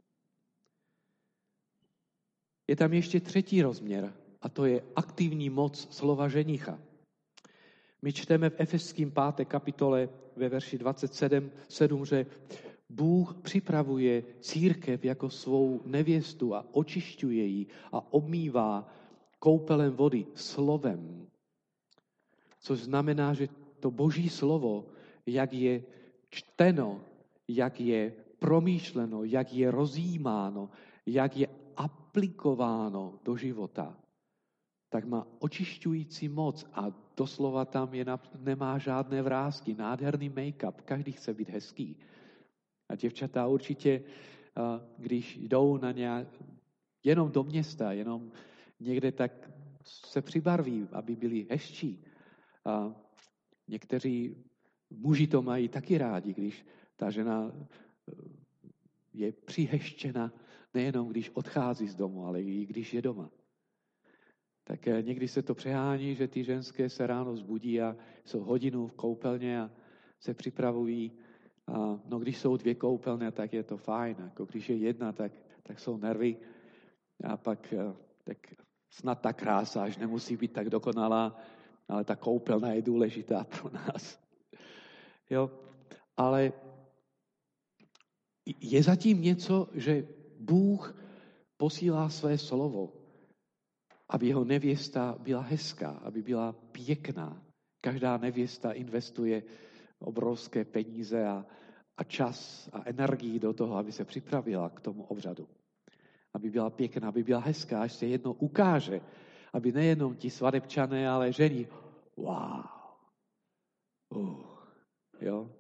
Speaker 6: Je tam ještě třetí rozměr a to je aktivní moc slova ženicha. My čteme v Efeským páté kapitole ve verši dvacet sedm, že Bůh připravuje církev jako svou nevěstu a očišťuje ji a obmývá koupelem vody slovem. Což znamená, že to Boží slovo, jak je čteno, jak je promýšleno, jak je rozjímáno, jak je aplikováno do života, tak má očišťující moc a doslova tam je, nemá žádné vrásky, nádherný make-up, každý chce být hezký. A děvčata určitě, když jdou na nějak, jenom do města, jenom někde, tak se přibarví, aby byli hezčí. A někteří muži to mají taky rádi, když ta žena je přiheštěna, nejenom když odchází z domu, ale i když je doma. Tak někdy se to přehání, že ty ženské se ráno vzbudí a jsou hodinu v koupelně a se připravují. A no, když jsou dvě koupelny, tak je to fajn. Jako když je jedna, tak, tak jsou nervy. A pak tak snad ta krása až nemusí být tak dokonalá, ale ta koupelna je důležitá pro nás. Jo? Ale je zatím něco, že Bůh posílá své slovo, aby jeho nevěsta byla hezká, aby byla pěkná. Každá nevěsta investuje obrovské peníze a, a čas a energii do toho, aby se připravila k tomu obřadu. Aby byla pěkná, aby byla hezká, až se jedno ukáže. Aby nejenom ti svadebčané, ale ženy, wow, uh, jo.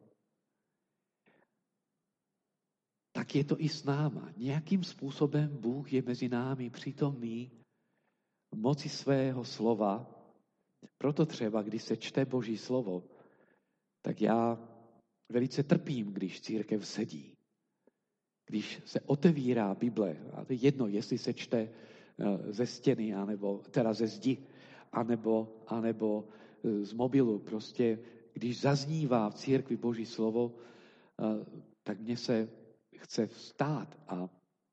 Speaker 6: Tak je to i s náma. Nějakým způsobem Bůh je mezi námi přítomný v moci svého slova. Proto třeba, když se čte Boží slovo, tak já velice trpím, když církev sedí. Když se otevírá Bible, a to je jedno, jestli se čte ze stěny, anebo, teda ze zdi, anebo, anebo z mobilu. Prostě, když zaznívá v církvi Boží slovo, tak mně se chce vstát a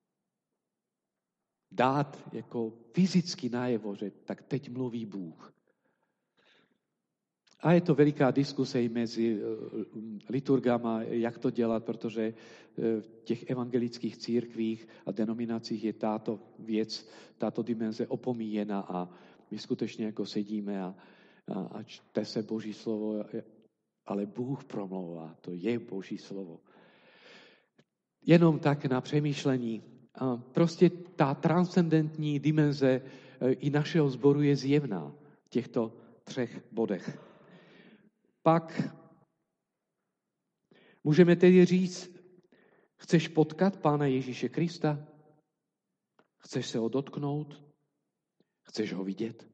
Speaker 6: dát jako fyzicky najevo, že tak teď mluví Bůh. A je to veliká diskuse i mezi liturgama, jak to dělat, protože v těch evangelických církvích a denominacích je tato věc, tato dimenze opomíjena a my skutečně jako sedíme a, a, a čte se Boží slovo, ale Bůh promlouvá, to je Boží slovo. Jenom tak na přemýšlení. A prostě ta transcendentní dimenze i našeho sboru je zjevná v těchto třech bodech. Pak můžeme tedy říct, chceš potkat Pána Ježíše Krista? Chceš se ho dotknout? Chceš ho vidět?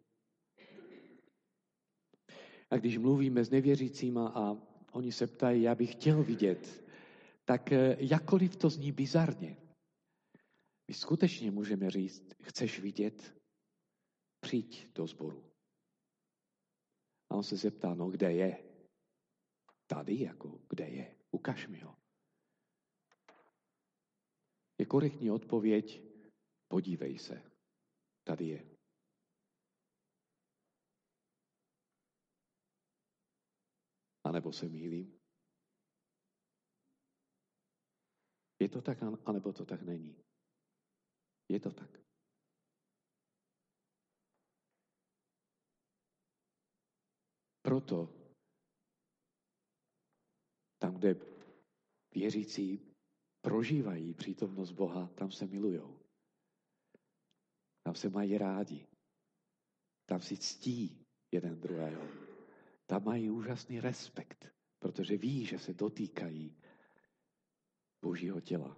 Speaker 6: A když mluvíme s nevěřícíma a oni se ptají, já bych chtěl vidět, tak jakkoliv to zní bizarně, my skutečně můžeme říct, chceš vidět? Přijď do sboru. A on se zeptá, no kde je? Tady jako, kde je? Ukaž mi ho. Je korektní odpověď, podívej se, tady je. A nebo se mýlím? Je to tak, anebo to tak není? Je to tak. Proto tam, kde věřící prožívají přítomnost Boha, tam se milujou. Tam se mají rádi. Tam si ctí jeden druhého. Tam mají úžasný respekt, protože ví, že se dotýkají Božího těla.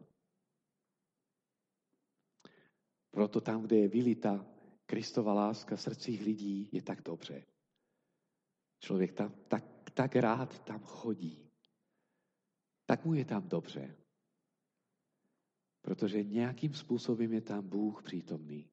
Speaker 6: Proto tam, kde je vylita Kristova láska v srdcích lidí, je tak dobře. Člověk tam tak, tak rád tam chodí. Tak mu je tam dobře. Protože nějakým způsobem je tam Bůh přítomný.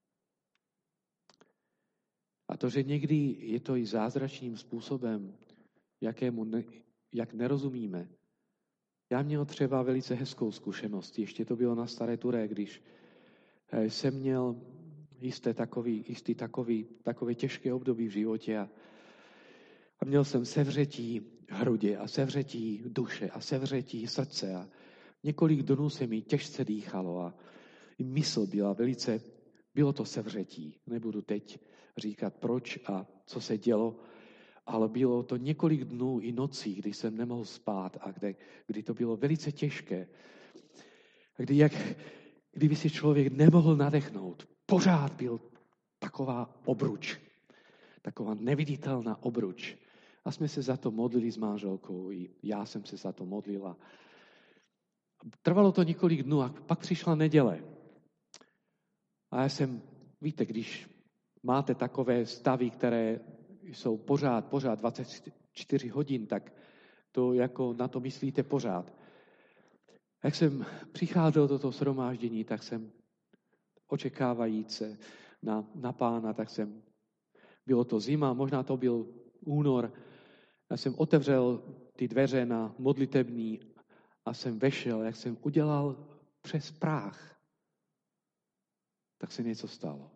Speaker 6: A to, že někdy je to i zázračným způsobem, jakému ne, jak nerozumíme. Já měl třeba velice hezkou zkušenost. Ještě to bylo na Staré Turé, když jsem měl jisté takový, jistý takový, takové těžké období v životě a, a měl jsem sevřetí hrudě a sevřetí duše a sevřetí srdce a několik dnů se mi těžce dýchalo a mysl byla velice, bylo to sevřetí. Nebudu teď říkat proč a co se dělo, ale bylo to několik dnů i nocí, kdy jsem nemohl spát a kde, kdy to bylo velice těžké. Kdy jak, kdyby si člověk nemohl nadechnout, pořád byl taková obruč. Taková neviditelná obruč. A jsme se za to modlili s manželkou, i já jsem se za to modlila. Trvalo to několik dnů a pak přišla neděle. A já jsem, víte, když máte takové stavy, které jsou pořád, pořád dvacet čtyři hodin, tak to jako na to myslíte pořád. Jak jsem přicházel do toho shromáždění, tak jsem očekávajíce na, na Pána, tak jsem, bylo to zima, možná to byl únor, já jsem otevřel ty dveře na modlitební a jsem vešel, jak jsem udělal přes práh, tak se něco stalo.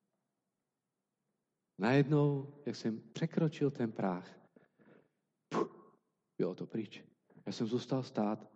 Speaker 6: Najednou, jak jsem překročil ten práh, puh, bylo to pryč. Já jsem zůstal stát.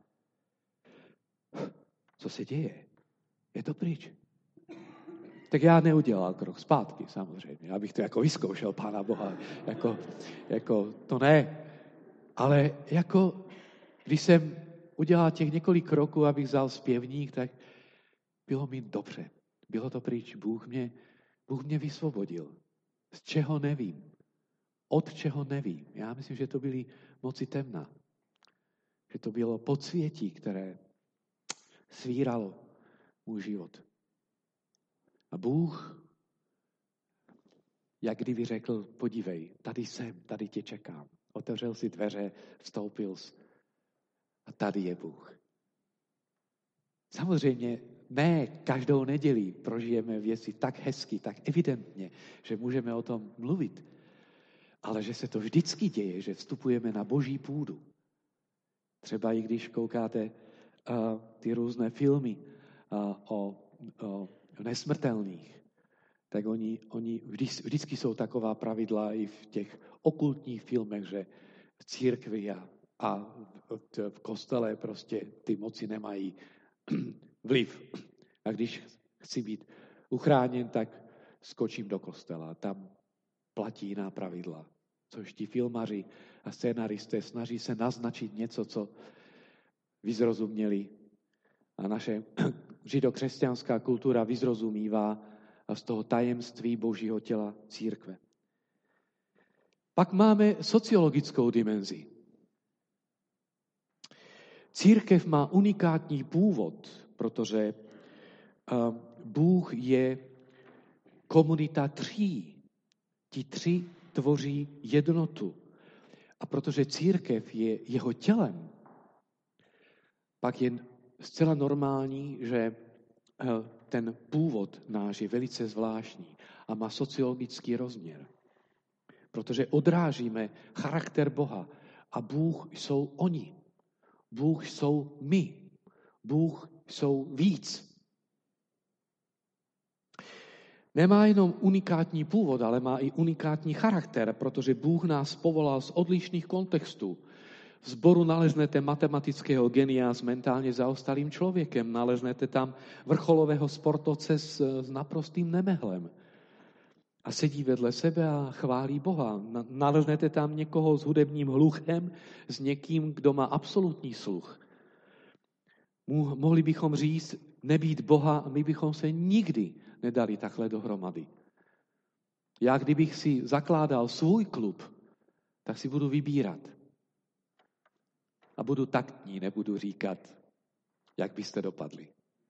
Speaker 6: Co se děje? Je to pryč. Tak já neudělal krok zpátky, samozřejmě. Abych to jako vyzkoušel Pána Boha. Jako, jako to ne. Ale jako, když jsem udělal těch několik kroků, abych vzal zpěvník, tak bylo mi dobře. Bylo to pryč. Bůh mě, Bůh mě vysvobodil. Z čeho nevím. Od čeho nevím. Já myslím, že to byly moci temna. Že to bylo podsvětí, které svíralo můj život. A Bůh, jak kdyby řekl, podívej, tady jsem, tady tě čekám. Otevřel si dveře, vstoupil jsi a tady je Bůh. Samozřejmě ne každou neděli prožijeme věci tak hezky, tak evidentně, že můžeme o tom mluvit, ale že se to vždycky děje, že vstupujeme na boží půdu. Třeba i když koukáte uh, ty různé filmy uh, o, o nesmrtelných, tak oni, oni vždy, vždycky jsou taková pravidla i v těch okultních filmech, že v církvi a, a v, v kostele prostě ty moci nemají vliv. A když chci být uchráněn, tak skočím do kostela. Tam platí jiná pravidla. Což ti filmaři a scénaristé snaží se naznačit něco, co vyzrozuměli. A naše židokřesťanská kultura vyzrozumívá z toho tajemství Božího těla církve. Pak máme sociologickou dimenzi. Církev má unikátní původ, protože Bůh je komunita tří. Ti tři tvoří jednotu. A protože církev je jeho tělem, pak je zcela normální, že ten původ náš je velice zvláštní a má sociologický rozměr. Protože odrážíme charakter Boha a Bůh jsou oni. Bůh jsou my. Bůh jsou víc. Nemá jenom unikátní původ, ale má i unikátní charakter, protože Bůh nás povolal z odlišných kontextů. V sboru naleznete matematického genia s mentálně zaostalým člověkem, naleznete tam vrcholového sportovce s, s naprostým nemehlem. A sedí vedle sebe a chválí Boha. Naleznete tam někoho s hudebním hluchem, s někým, kdo má absolutní sluch. Mohli bychom říct, nebýt Boha, a my bychom se nikdy nedali takhle dohromady. Já kdybych si zakládal svůj klub, tak si budu vybírat. A budu taktní, nebudu říkat, jak byste dopadli.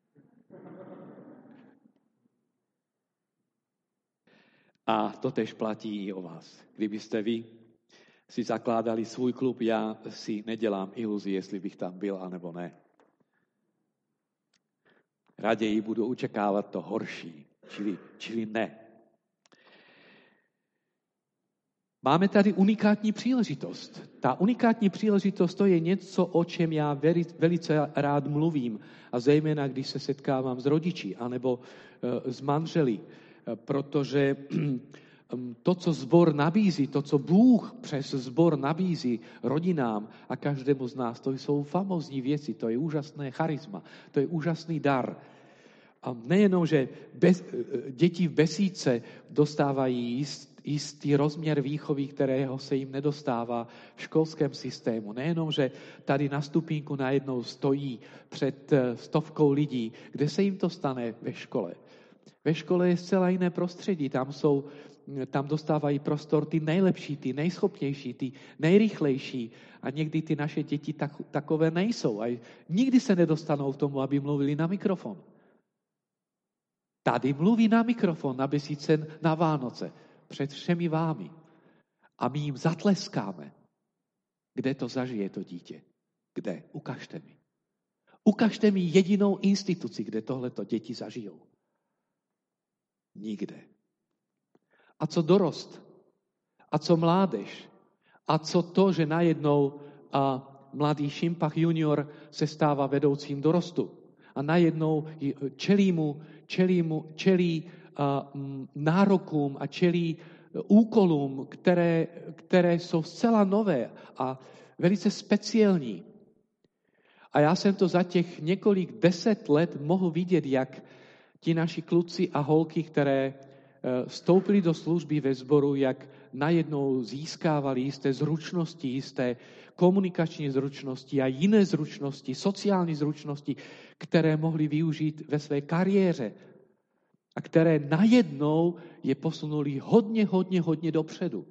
Speaker 6: A to tež platí i o vás. Kdybyste vy si zakládali svůj klub, já si nedělám iluzi, jestli bych tam byl, anebo ne. Raději budu očekávat to horší, čili, čili ne. Máme tady unikátní příležitost. Ta unikátní příležitost to je něco, o čem já velice rád mluvím, a zejména, když se setkávám s rodiči anebo s manželi, protože to, co sbor nabízí, to, co Bůh přes sbor nabízí rodinám a každému z nás, to jsou famózní věci, to je úžasné charisma, to je úžasný dar. A nejenom, že bez, děti v besídce dostávají jist, jistý rozměr výchovy, kterého se jim nedostává v školském systému. Nejenom, že tady na stupínku najednou stojí před stovkou lidí, kde se jim to stane ve škole. Ve škole je zcela jiné prostředí, tam, jsou, tam dostávají prostor ty nejlepší, ty nejschopnější, ty nejrychlejší a někdy ty naše děti tak, takové nejsou a nikdy se nedostanou k tomu, aby mluvili na mikrofon. Tady mluví na mikrofon na besídce na Vánoce před všemi vámi a my jim zatleskáme. Kde to zažije to dítě? Kde? Ukažte mi. Ukažte mi jedinou instituci, kde tohleto děti zažijou. Nikde. A co dorost? A co mládež? A co to, že najednou a, mladý Šimpach junior se stává vedoucím dorostu? A najednou čelí mu, čelí, mu, čelí a, m, nárokům a čelí úkolům, které, které jsou zcela nové a velice speciální. A já jsem to za těch několik deset let mohl vidět, jak ti naši kluci a holky, které vstoupili do služby ve sboru, jak najednou získávali jisté zručnosti, jisté komunikační zručnosti a jiné zručnosti, sociální zručnosti, které mohli využít ve své kariéře a které najednou je posunuli hodně, hodně, hodně dopředu.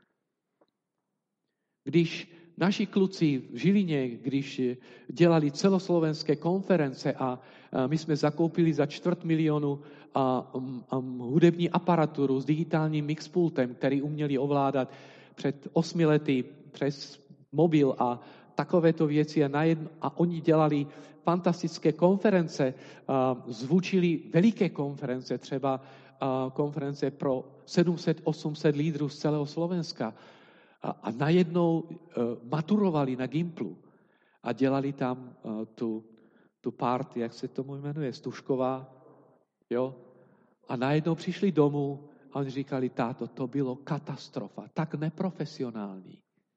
Speaker 6: Když naši kluci v Žilině, když dělali celoslovenské konference a my jsme zakoupili za čtvrt milionu a, a hudební aparaturu s digitálním mixpultem, který uměli ovládat před osmi lety přes mobil a takovéto věci a, najedno, a oni dělali fantastické konference, a zvučili veliké konference, třeba a, konference pro sedm set osm set lídrů z celého Slovenska. A, a najednou uh, maturovali na Gimplu a dělali tam uh, tu, tu part, jak se tomu jmenuje, Stužková, jo? A najednou přišli domů a oni říkali, táto, to bylo katastrofa, tak neprofesionální.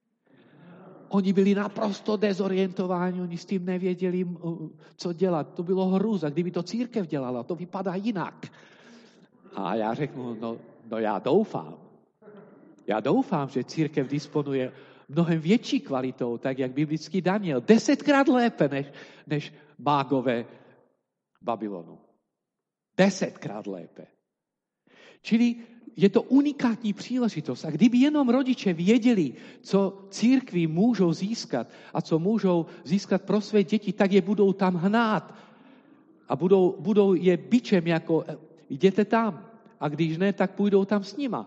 Speaker 6: Oni byli naprosto dezorientováni, oni s tím nevěděli, uh, co dělat. To bylo hrůza, kdyby to církev dělala, to vypadá jinak. A já řeknu, no, no já doufám. Já doufám, že církev disponuje mnohem větší kvalitou, tak jak biblický Daniel. Desetkrát lépe než, než mágové Babylonu. Desetkrát lépe. Čili je to unikátní příležitost. A kdyby jenom rodiče věděli, co církvi můžou získat a co můžou získat pro své děti, tak je budou tam hnát. A budou, budou je bičem jako jděte tam. A když ne, tak půjdou tam s nima.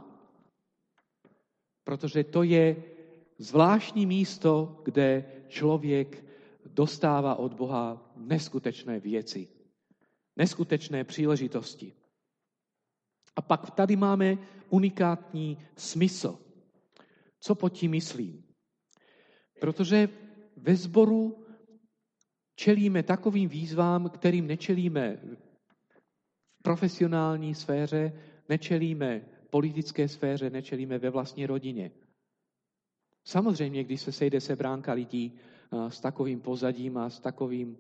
Speaker 6: Protože to je zvláštní místo, kde člověk dostává od Boha neskutečné věci, neskutečné příležitosti. A pak tady máme unikátní smysl. Co pod tím myslím? Protože ve sboru čelíme takovým výzvám, kterým nečelíme v profesionální sféře, nečelíme politické sféře, nečelíme ve vlastní rodině. Samozřejmě, když se sejde sebránka lidí s takovým pozadím a s, takovým,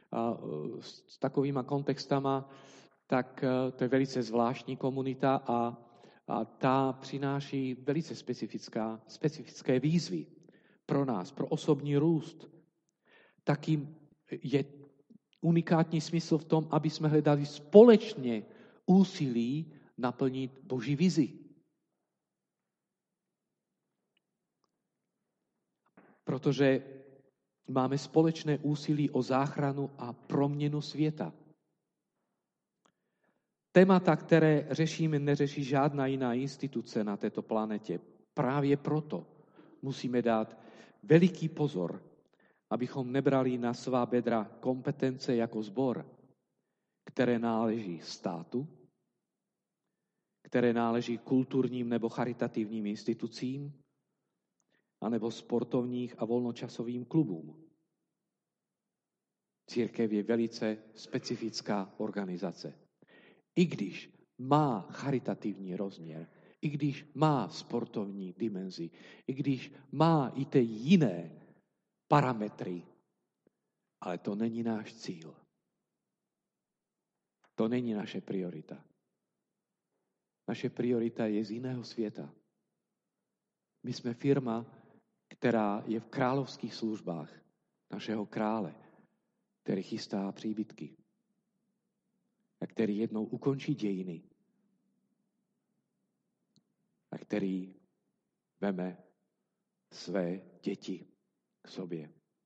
Speaker 6: s takovýma kontextama, tak to je velice zvláštní komunita a, a ta přináší velice specifická, specifické výzvy pro nás, pro osobní růst. Taky je unikátní smysl v tom, aby jsme hledali společně úsilí naplnit Boží vizi. Protože máme společné úsilí o záchranu a proměnu světa. Témata, které řešíme, neřeší žádná jiná instituce na této planetě. Právě proto musíme dát veliký pozor, abychom nebrali na svá bedra kompetence jako sbor, které náleží státu, které náleží kulturním nebo charitativním institucím, anebo sportovních a volnočasovým klubům. Církev je velice specifická organizace. I když má charitativní rozměr, i když má sportovní dimenzi, i když má i ty jiné parametry, ale to není náš cíl. To není naše priorita. Naše priorita je z jiného světa. My jsme firma, která je v královských službách našeho krále, který chystá příbytky. a který jednou ukončí dějiny a který veme své děti k sobě.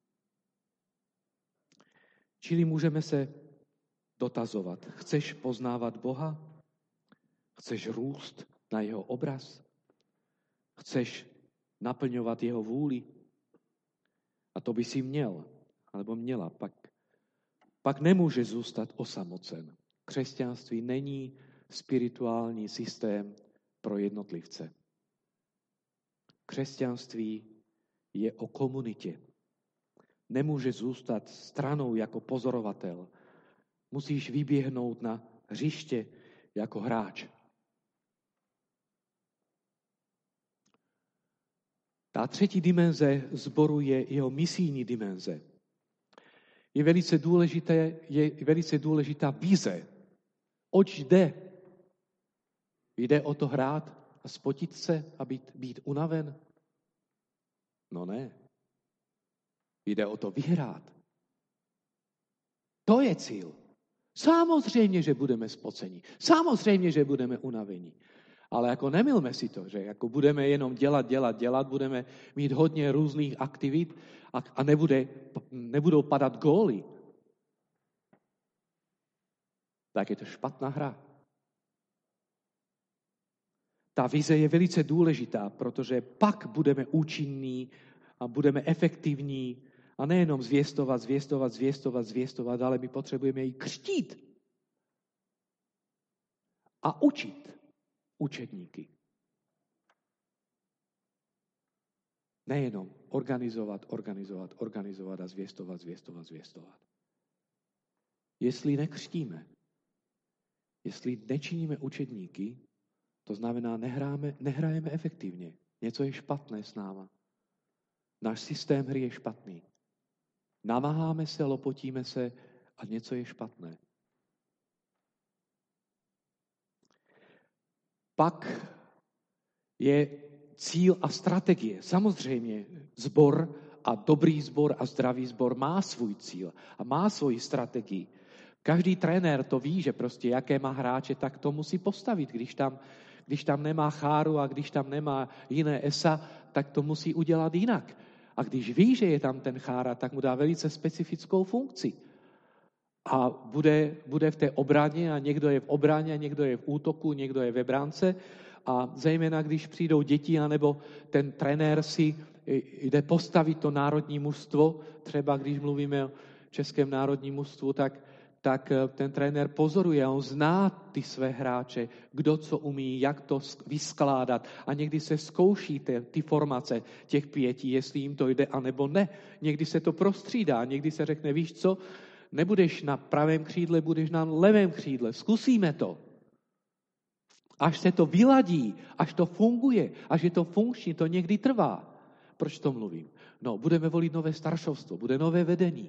Speaker 6: Čili můžeme se dotazovat, chceš poznávat Boha? Chceš růst na jeho obraz? Chceš naplňovat jeho vůli? A to by si měl, alebo měla. Pak, pak nemůže zůstat osamocen. Křesťanství není spirituální systém pro jednotlivce. Křesťanství je o komunitě. Nemůže zůstat stranou jako pozorovatel. Musíš vyběhnout na hřiště jako hráč. Ta třetí dimenze sboru je jeho misijní dimenze. Je velice, důležité, je velice důležitá vize. Oč jde? Jde o to hrát a spotit se a být, být unaven? No ne. Jde o to vyhrát. To je cíl. Samozřejmě, že budeme spoceni. Samozřejmě, že budeme unavení. Ale jako nemilme si to, že jako budeme jenom dělat, dělat, dělat, budeme mít hodně různých aktivit a, a nebude, nebudou padat góly. Tak je to špatná hra. Ta vize je velice důležitá, protože pak budeme účinní a budeme efektivní a nejenom zvěstovat, zvěstovat, zvěstovat, zvěstovat, ale my potřebujeme ji křtít a učit učedníky. Nejenom organizovat, organizovat, organizovat a zvěstovat, zvěstovat, zvěstovat. Jestli nekřtíme, jestli nečiníme učedníky, to znamená, nehráme, nehrajeme efektivně. Něco je špatné s náma. Náš systém hry je špatný. Namáháme se, lopotíme se a něco je špatné. Pak je cíl a strategie. Samozřejmě sbor a dobrý sbor a zdravý sbor má svůj cíl a má svoji strategii. Každý trenér to ví, že prostě jaké má hráče, tak to musí postavit. Když tam, když tam nemá cháru a když tam nemá jiné esa, tak to musí udělat jinak. A když ví, že je tam ten chára, tak mu dá velice specifickou funkci. A bude, bude v té obraně a někdo je v obraně, a někdo je v útoku, někdo je ve bránce. A zejména, když přijdou děti, anebo ten trenér si jde postavit to národní mužstvo, třeba když mluvíme o českém národním mužstvu, tak, tak ten trenér pozoruje, on zná ty své hráče, kdo co umí, jak to vyskládat a někdy se zkouší ty, ty formace těch pěti, jestli jim to jde, anebo ne. Někdy se to prostřídá, někdy se řekne, víš co, nebudeš na pravém křídle, budeš na levém křídle, zkusíme to. Až se to vyladí, až to funguje, až je to funkční, to někdy trvá. Proč to mluvím? No, budeme volit nové staršovstvo, bude nové vedení.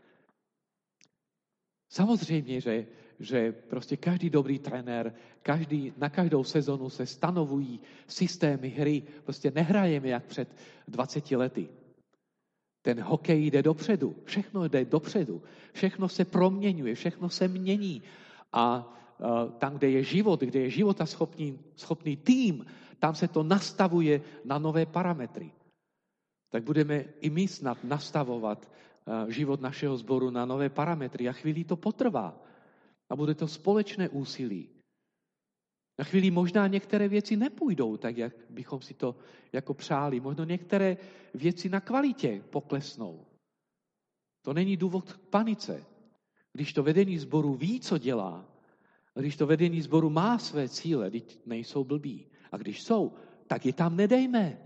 Speaker 6: Samozřejmě, že, že prostě každý dobrý trenér, každý, na každou sezonu se stanovují systémy hry. Prostě nehrajeme jak před dvaceti lety. Ten hokej jde dopředu, všechno jde dopředu, všechno se proměňuje, všechno se mění. A tam, kde je život, kde je života schopný, schopný tým, tam se to nastavuje na nové parametry. Tak budeme i my snad nastavovat život našeho sboru na nové parametry a chvíli to potrvá. A bude to společné úsilí. Na chvíli možná některé věci nepůjdou tak, jak bychom si to jako přáli. Možná některé věci na kvalitě poklesnou. To není důvod k panice. Když to vedení sboru ví, co dělá, a když to vedení sboru má své cíle, teď nejsou blbí. A když jsou, tak je tam nedejme.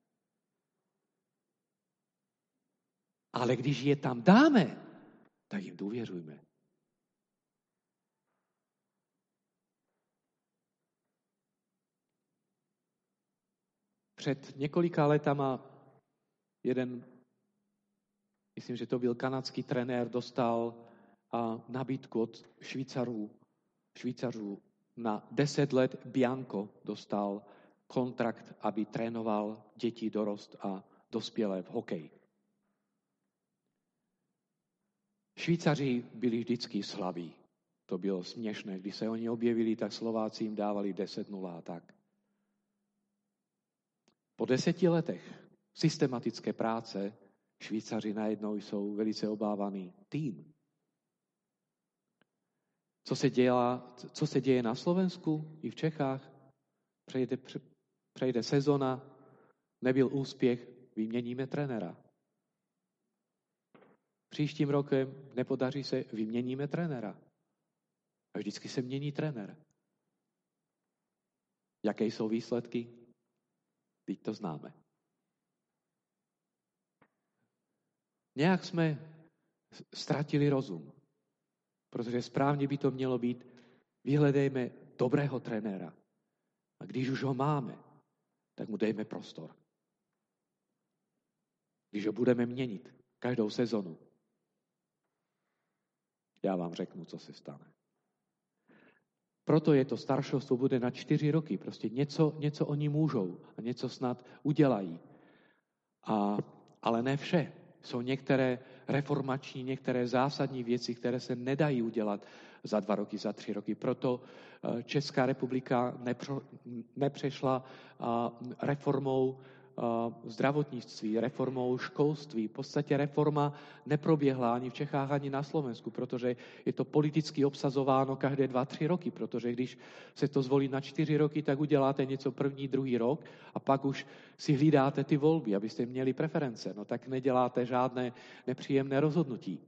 Speaker 6: Ale když je tam dáme, tak jim důvěřujme. Před několika letama jeden, myslím, že to byl kanadský trenér, dostal a, nabídku od Švýcarů, Švýcarů na deset let Bianco dostal kontrakt, aby trénoval děti, dorost a dospělé v hokeji. Švýcaři byli vždycky slabí. To bylo směšné. Když se oni objevili, tak Slováci jim dávali deset nula a tak. Po deseti letech systematické práce Švýcaři najednou jsou velice obávaný tým. Co se, dělá, co se děje na Slovensku i v Čechách? Přejde, přejde sezona, nebyl úspěch, vyměníme trenéra. Příštím rokem nepodaří se, vyměníme trenéra. A vždycky se mění trenér. Jaké jsou výsledky? Teď to známe. Nějak jsme ztratili rozum. Protože správně by to mělo být, vyhledejme dobrého trenéra. A když už ho máme, tak mu dejme prostor. Když ho budeme měnit každou sezonu, já vám řeknu, co se stane. Proto je to staršovstvo bude na čtyři roky. Prostě něco, něco oni můžou a něco snad udělají. A, ale ne vše. Jsou některé reformační, některé zásadní věci, které se nedají udělat za dva roky, za tři roky. Proto Česká republika nepro, nepřešla reformou zdravotnictví, reformou školství. V podstatě reforma neproběhla ani v Čechách, ani na Slovensku, protože je to politicky obsazováno každé dva, tři roky, protože když se to zvolí na čtyři roky, tak uděláte něco první, druhý rok a pak už si hlídáte ty volby, abyste měli preference. No tak neděláte žádné nepříjemné rozhodnutí.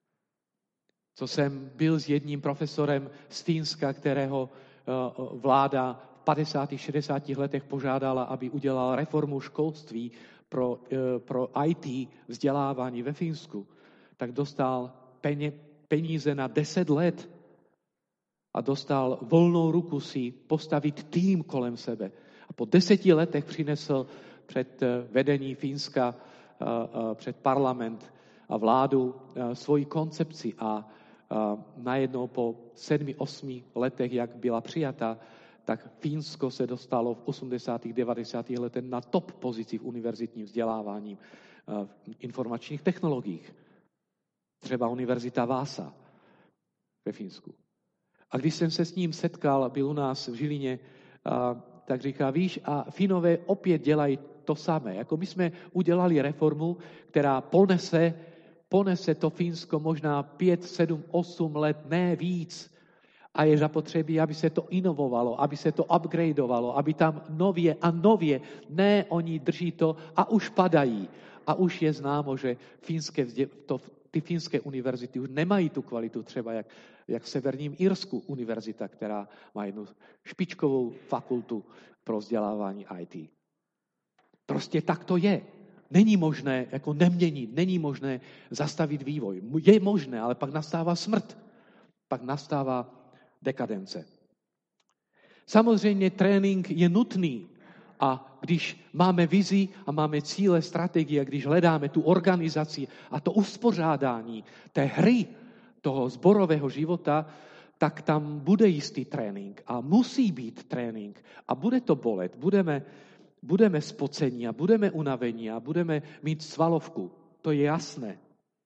Speaker 6: Co jsem byl s jedním profesorem z Fínska, kterého vláda v padesátých, šedesátých letech požádala, aby udělal reformu školství pro, pro í té vzdělávání ve Fínsku, tak dostal peníze na deset let a dostal volnou ruku si postavit tým kolem sebe. A po deseti letech přinesl před vedení Fínska, před parlament a vládu svoji koncepci a najednou po sedmi, osmi letech, jak byla přijata, tak Fínsko se dostalo v osmdesátých, devadesátých letech na top pozici v univerzitním vzdělávání v informačních technologiích. Třeba Univerzita Vása ve Fínsku. A když jsem se s ním setkal, byl u nás v Žilině, tak říká, víš, a Finové opět dělají to samé. Jako my jsme udělali reformu, která ponese ponese to Fínsko možná pět, sedm, osm let, ne víc. A je zapotřebí, aby se to inovovalo, aby se to upgradeovalo, aby tam nově a nově, ne oni drží to a už padají. A už je známo, že fínské, to, ty fínské univerzity už nemají tu kvalitu třeba jak, jak v Severním Irsku univerzita, která má jednu špičkovou fakultu pro vzdělávání í té. Prostě tak to je. Není možné jako neměnit, není možné zastavit vývoj. Je možné, ale pak nastává smrt. Pak nastává dekadence. Samozřejmě trénink je nutný a když máme vizi a máme cíle, strategie, když hledáme tu organizaci a to uspořádání té hry, toho sborového života, tak tam bude jistý trénink a musí být trénink a bude to bolet, budeme Budeme spocení a budeme unavení a budeme mít svalovku. To je jasné.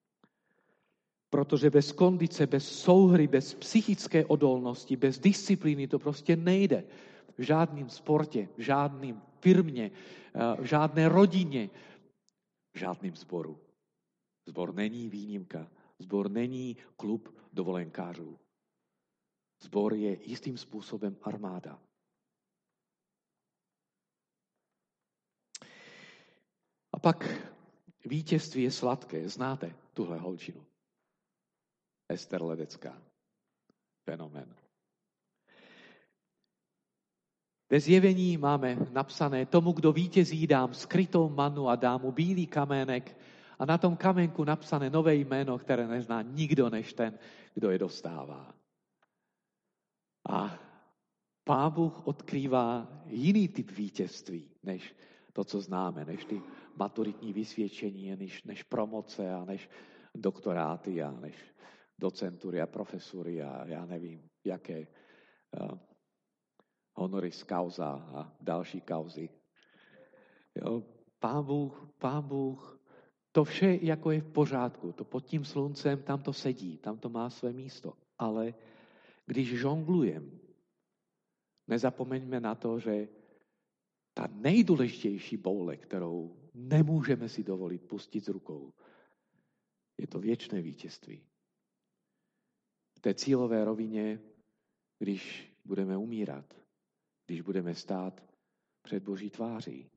Speaker 6: Protože bez kondice, bez souhry, bez psychické odolnosti, bez disciplíny to prostě nejde. V žádném sportě, v žádném firmě, v žádné rodině, v žádném sboru. Sbor není výjimka. Sbor není klub dovolenkářů. Sbor je jistým způsobem armáda. A pak vítězství je sladké. Znáte tuhle holčinu? Ester Ledecká. Fenomén. Ve zjevení máme napsané, tomu, kdo vítězí, dám skrytou manu a dám mu bílý kamének a na tom kamenku napsané nové jméno, které nezná nikdo než ten, kdo je dostává. A Pán Bůh odkrývá jiný typ vítězství, než to, co známe, než ty maturitní vysvědčení, než, než promoce a než doktoráty a než docentury a profesury a já nevím, jaké uh, honoris causa a další kauzy. Jo, Pán Bůh, Pán Bůh, to vše jako je v pořádku, to pod tím sluncem, tam to sedí, tam to má své místo, ale když žonglujem, nezapomeňme na to, že ta nejdůležitější boule, kterou nemůžeme si dovolit pustit z rukou, je to věčné vítězství. V té cílové rovině, když budeme umírat, když budeme stát před Boží tváří.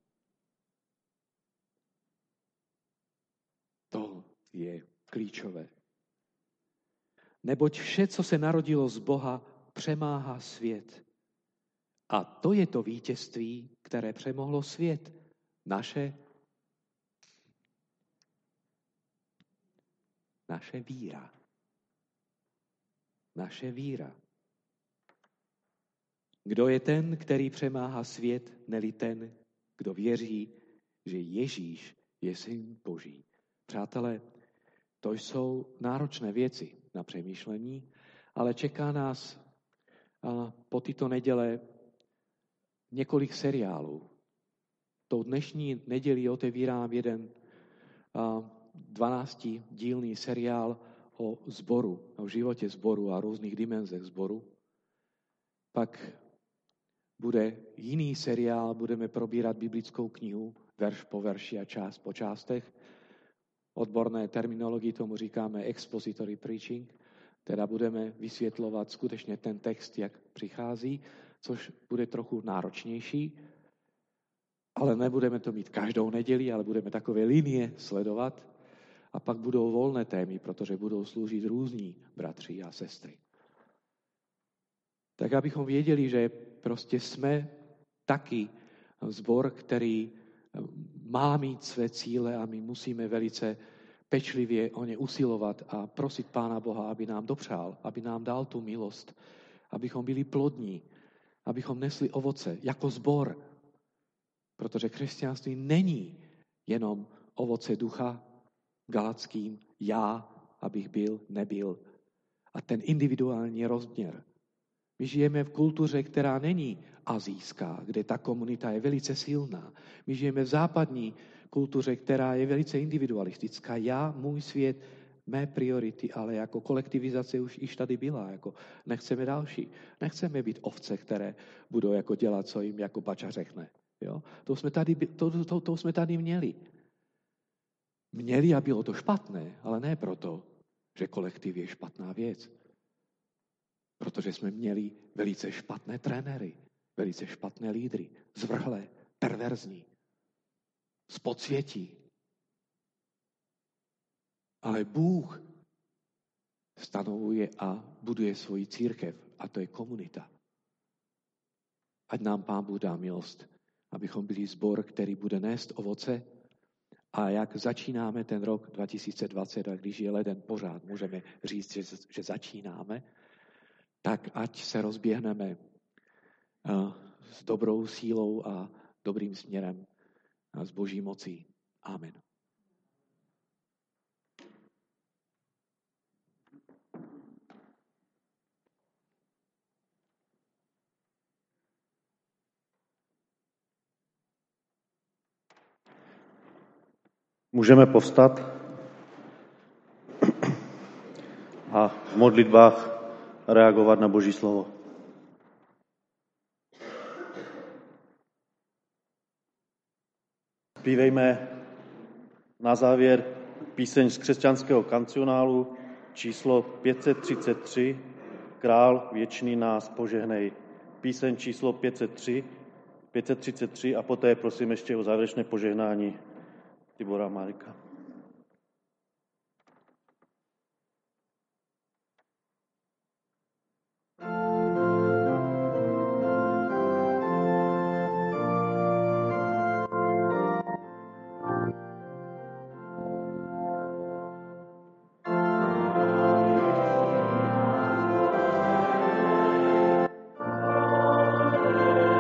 Speaker 6: To je klíčové. Neboť vše, co se narodilo z Boha, přemáhá svět. A to je to vítězství, které přemohlo svět. Naše, naše víra. Naše víra. Kdo je ten, který přemáhá svět, neli ten, kdo věří, že Ježíš je syn Boží. Přátelé, to jsou náročné věci na přemýšlení, ale čeká nás po tyto neděle několik seriálů. Tou dnešní neděli otevírám jeden dvanáctidílný seriál o zboru, o životě zboru a různých dimenzech zboru. Pak bude jiný seriál, budeme probírat biblickou knihu, verš po verši a část po částech. Odborné terminologii tomu říkáme expository preaching, teda budeme vysvětlovat skutečně ten text, jak přichází, což bude trochu náročnější, ale nebudeme to mít každou neděli, ale budeme takové linie sledovat a pak budou volné témy, protože budou sloužit různí bratři a sestry. Tak abychom věděli, že prostě jsme taky sbor, který má mít své cíle a my musíme velice pečlivě o ně usilovat a prosit Pána Boha, aby nám dopřál, aby nám dal tu milost, abychom byli plodní, abychom nesli ovoce jako sbor. Protože křesťanství není jenom ovoce ducha galackým, já, abych byl, nebyl. A ten individuální rozměr. My žijeme v kultuře, která není asijská, kde ta komunita je velice silná. My žijeme v západní kultuře, která je velice individualistická. Já, můj svět, mé priority, ale jako kolektivizace už již tady byla. Jako nechceme další. Nechceme být ovce, které budou jako dělat, co jim jako bača řekne. Jo? To, jsme tady, to, to, to jsme tady měli. Měli a bylo to špatné, ale ne proto, že kolektiv je špatná věc. Protože jsme měli velice špatné trenéry, velice špatné lídry, zvrhlé, perverzní, z podsvětí. Ale Bůh stanovuje a buduje svoji církev a to je komunita. Ať nám Pán Bůh dá milost, abychom byli sbor, který bude nést ovoce a jak začínáme ten rok dva tisíce dvacet a když je leden pořád, můžeme říct, že, že začínáme, tak ať se rozběhneme uh, s dobrou sílou a dobrým směrem a s Boží mocí. Amen.
Speaker 1: Můžeme povstat a v modlitbách reagovat na Boží slovo. Zpívejme na závěr píseň z křesťanského kancionálu číslo pět set třicet tři, Král věčný nás požehnej. Píseň číslo pět set tři, pět set třicet tři a poté prosím ještě o závěrečné požehnání Tibora Marka.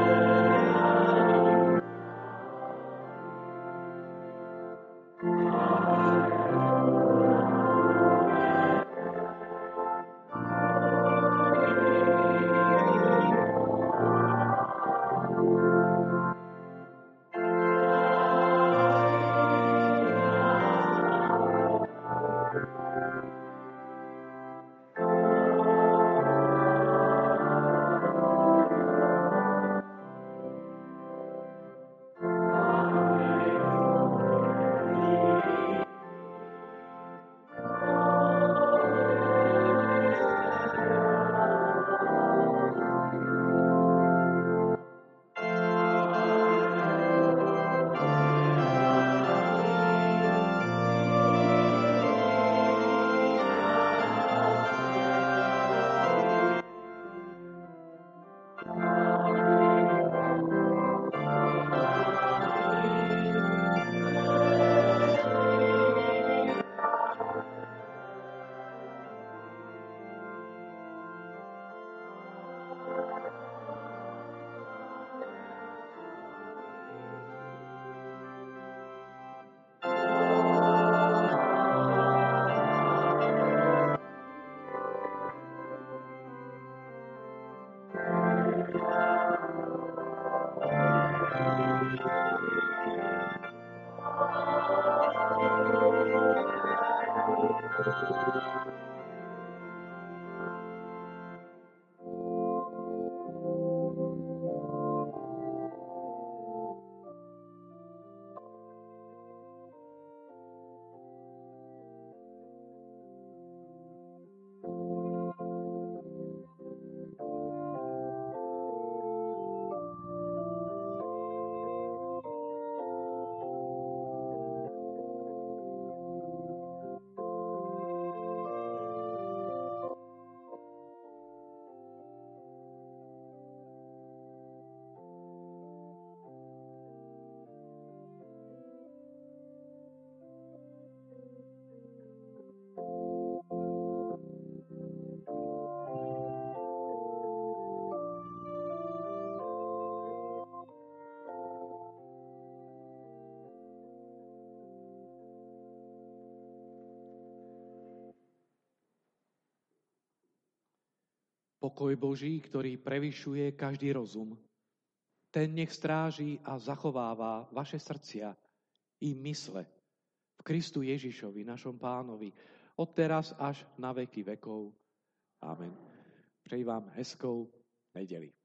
Speaker 7: Amen.
Speaker 6: Pokoj Boží, ktorý prevyšuje každý rozum, ten nech stráži a zachováva vaše srdcia i mysle v Kristu Ježišovi, našom Pánovi, od teraz až na veky vekov. Amen. Přeji vám hezkou nedeli.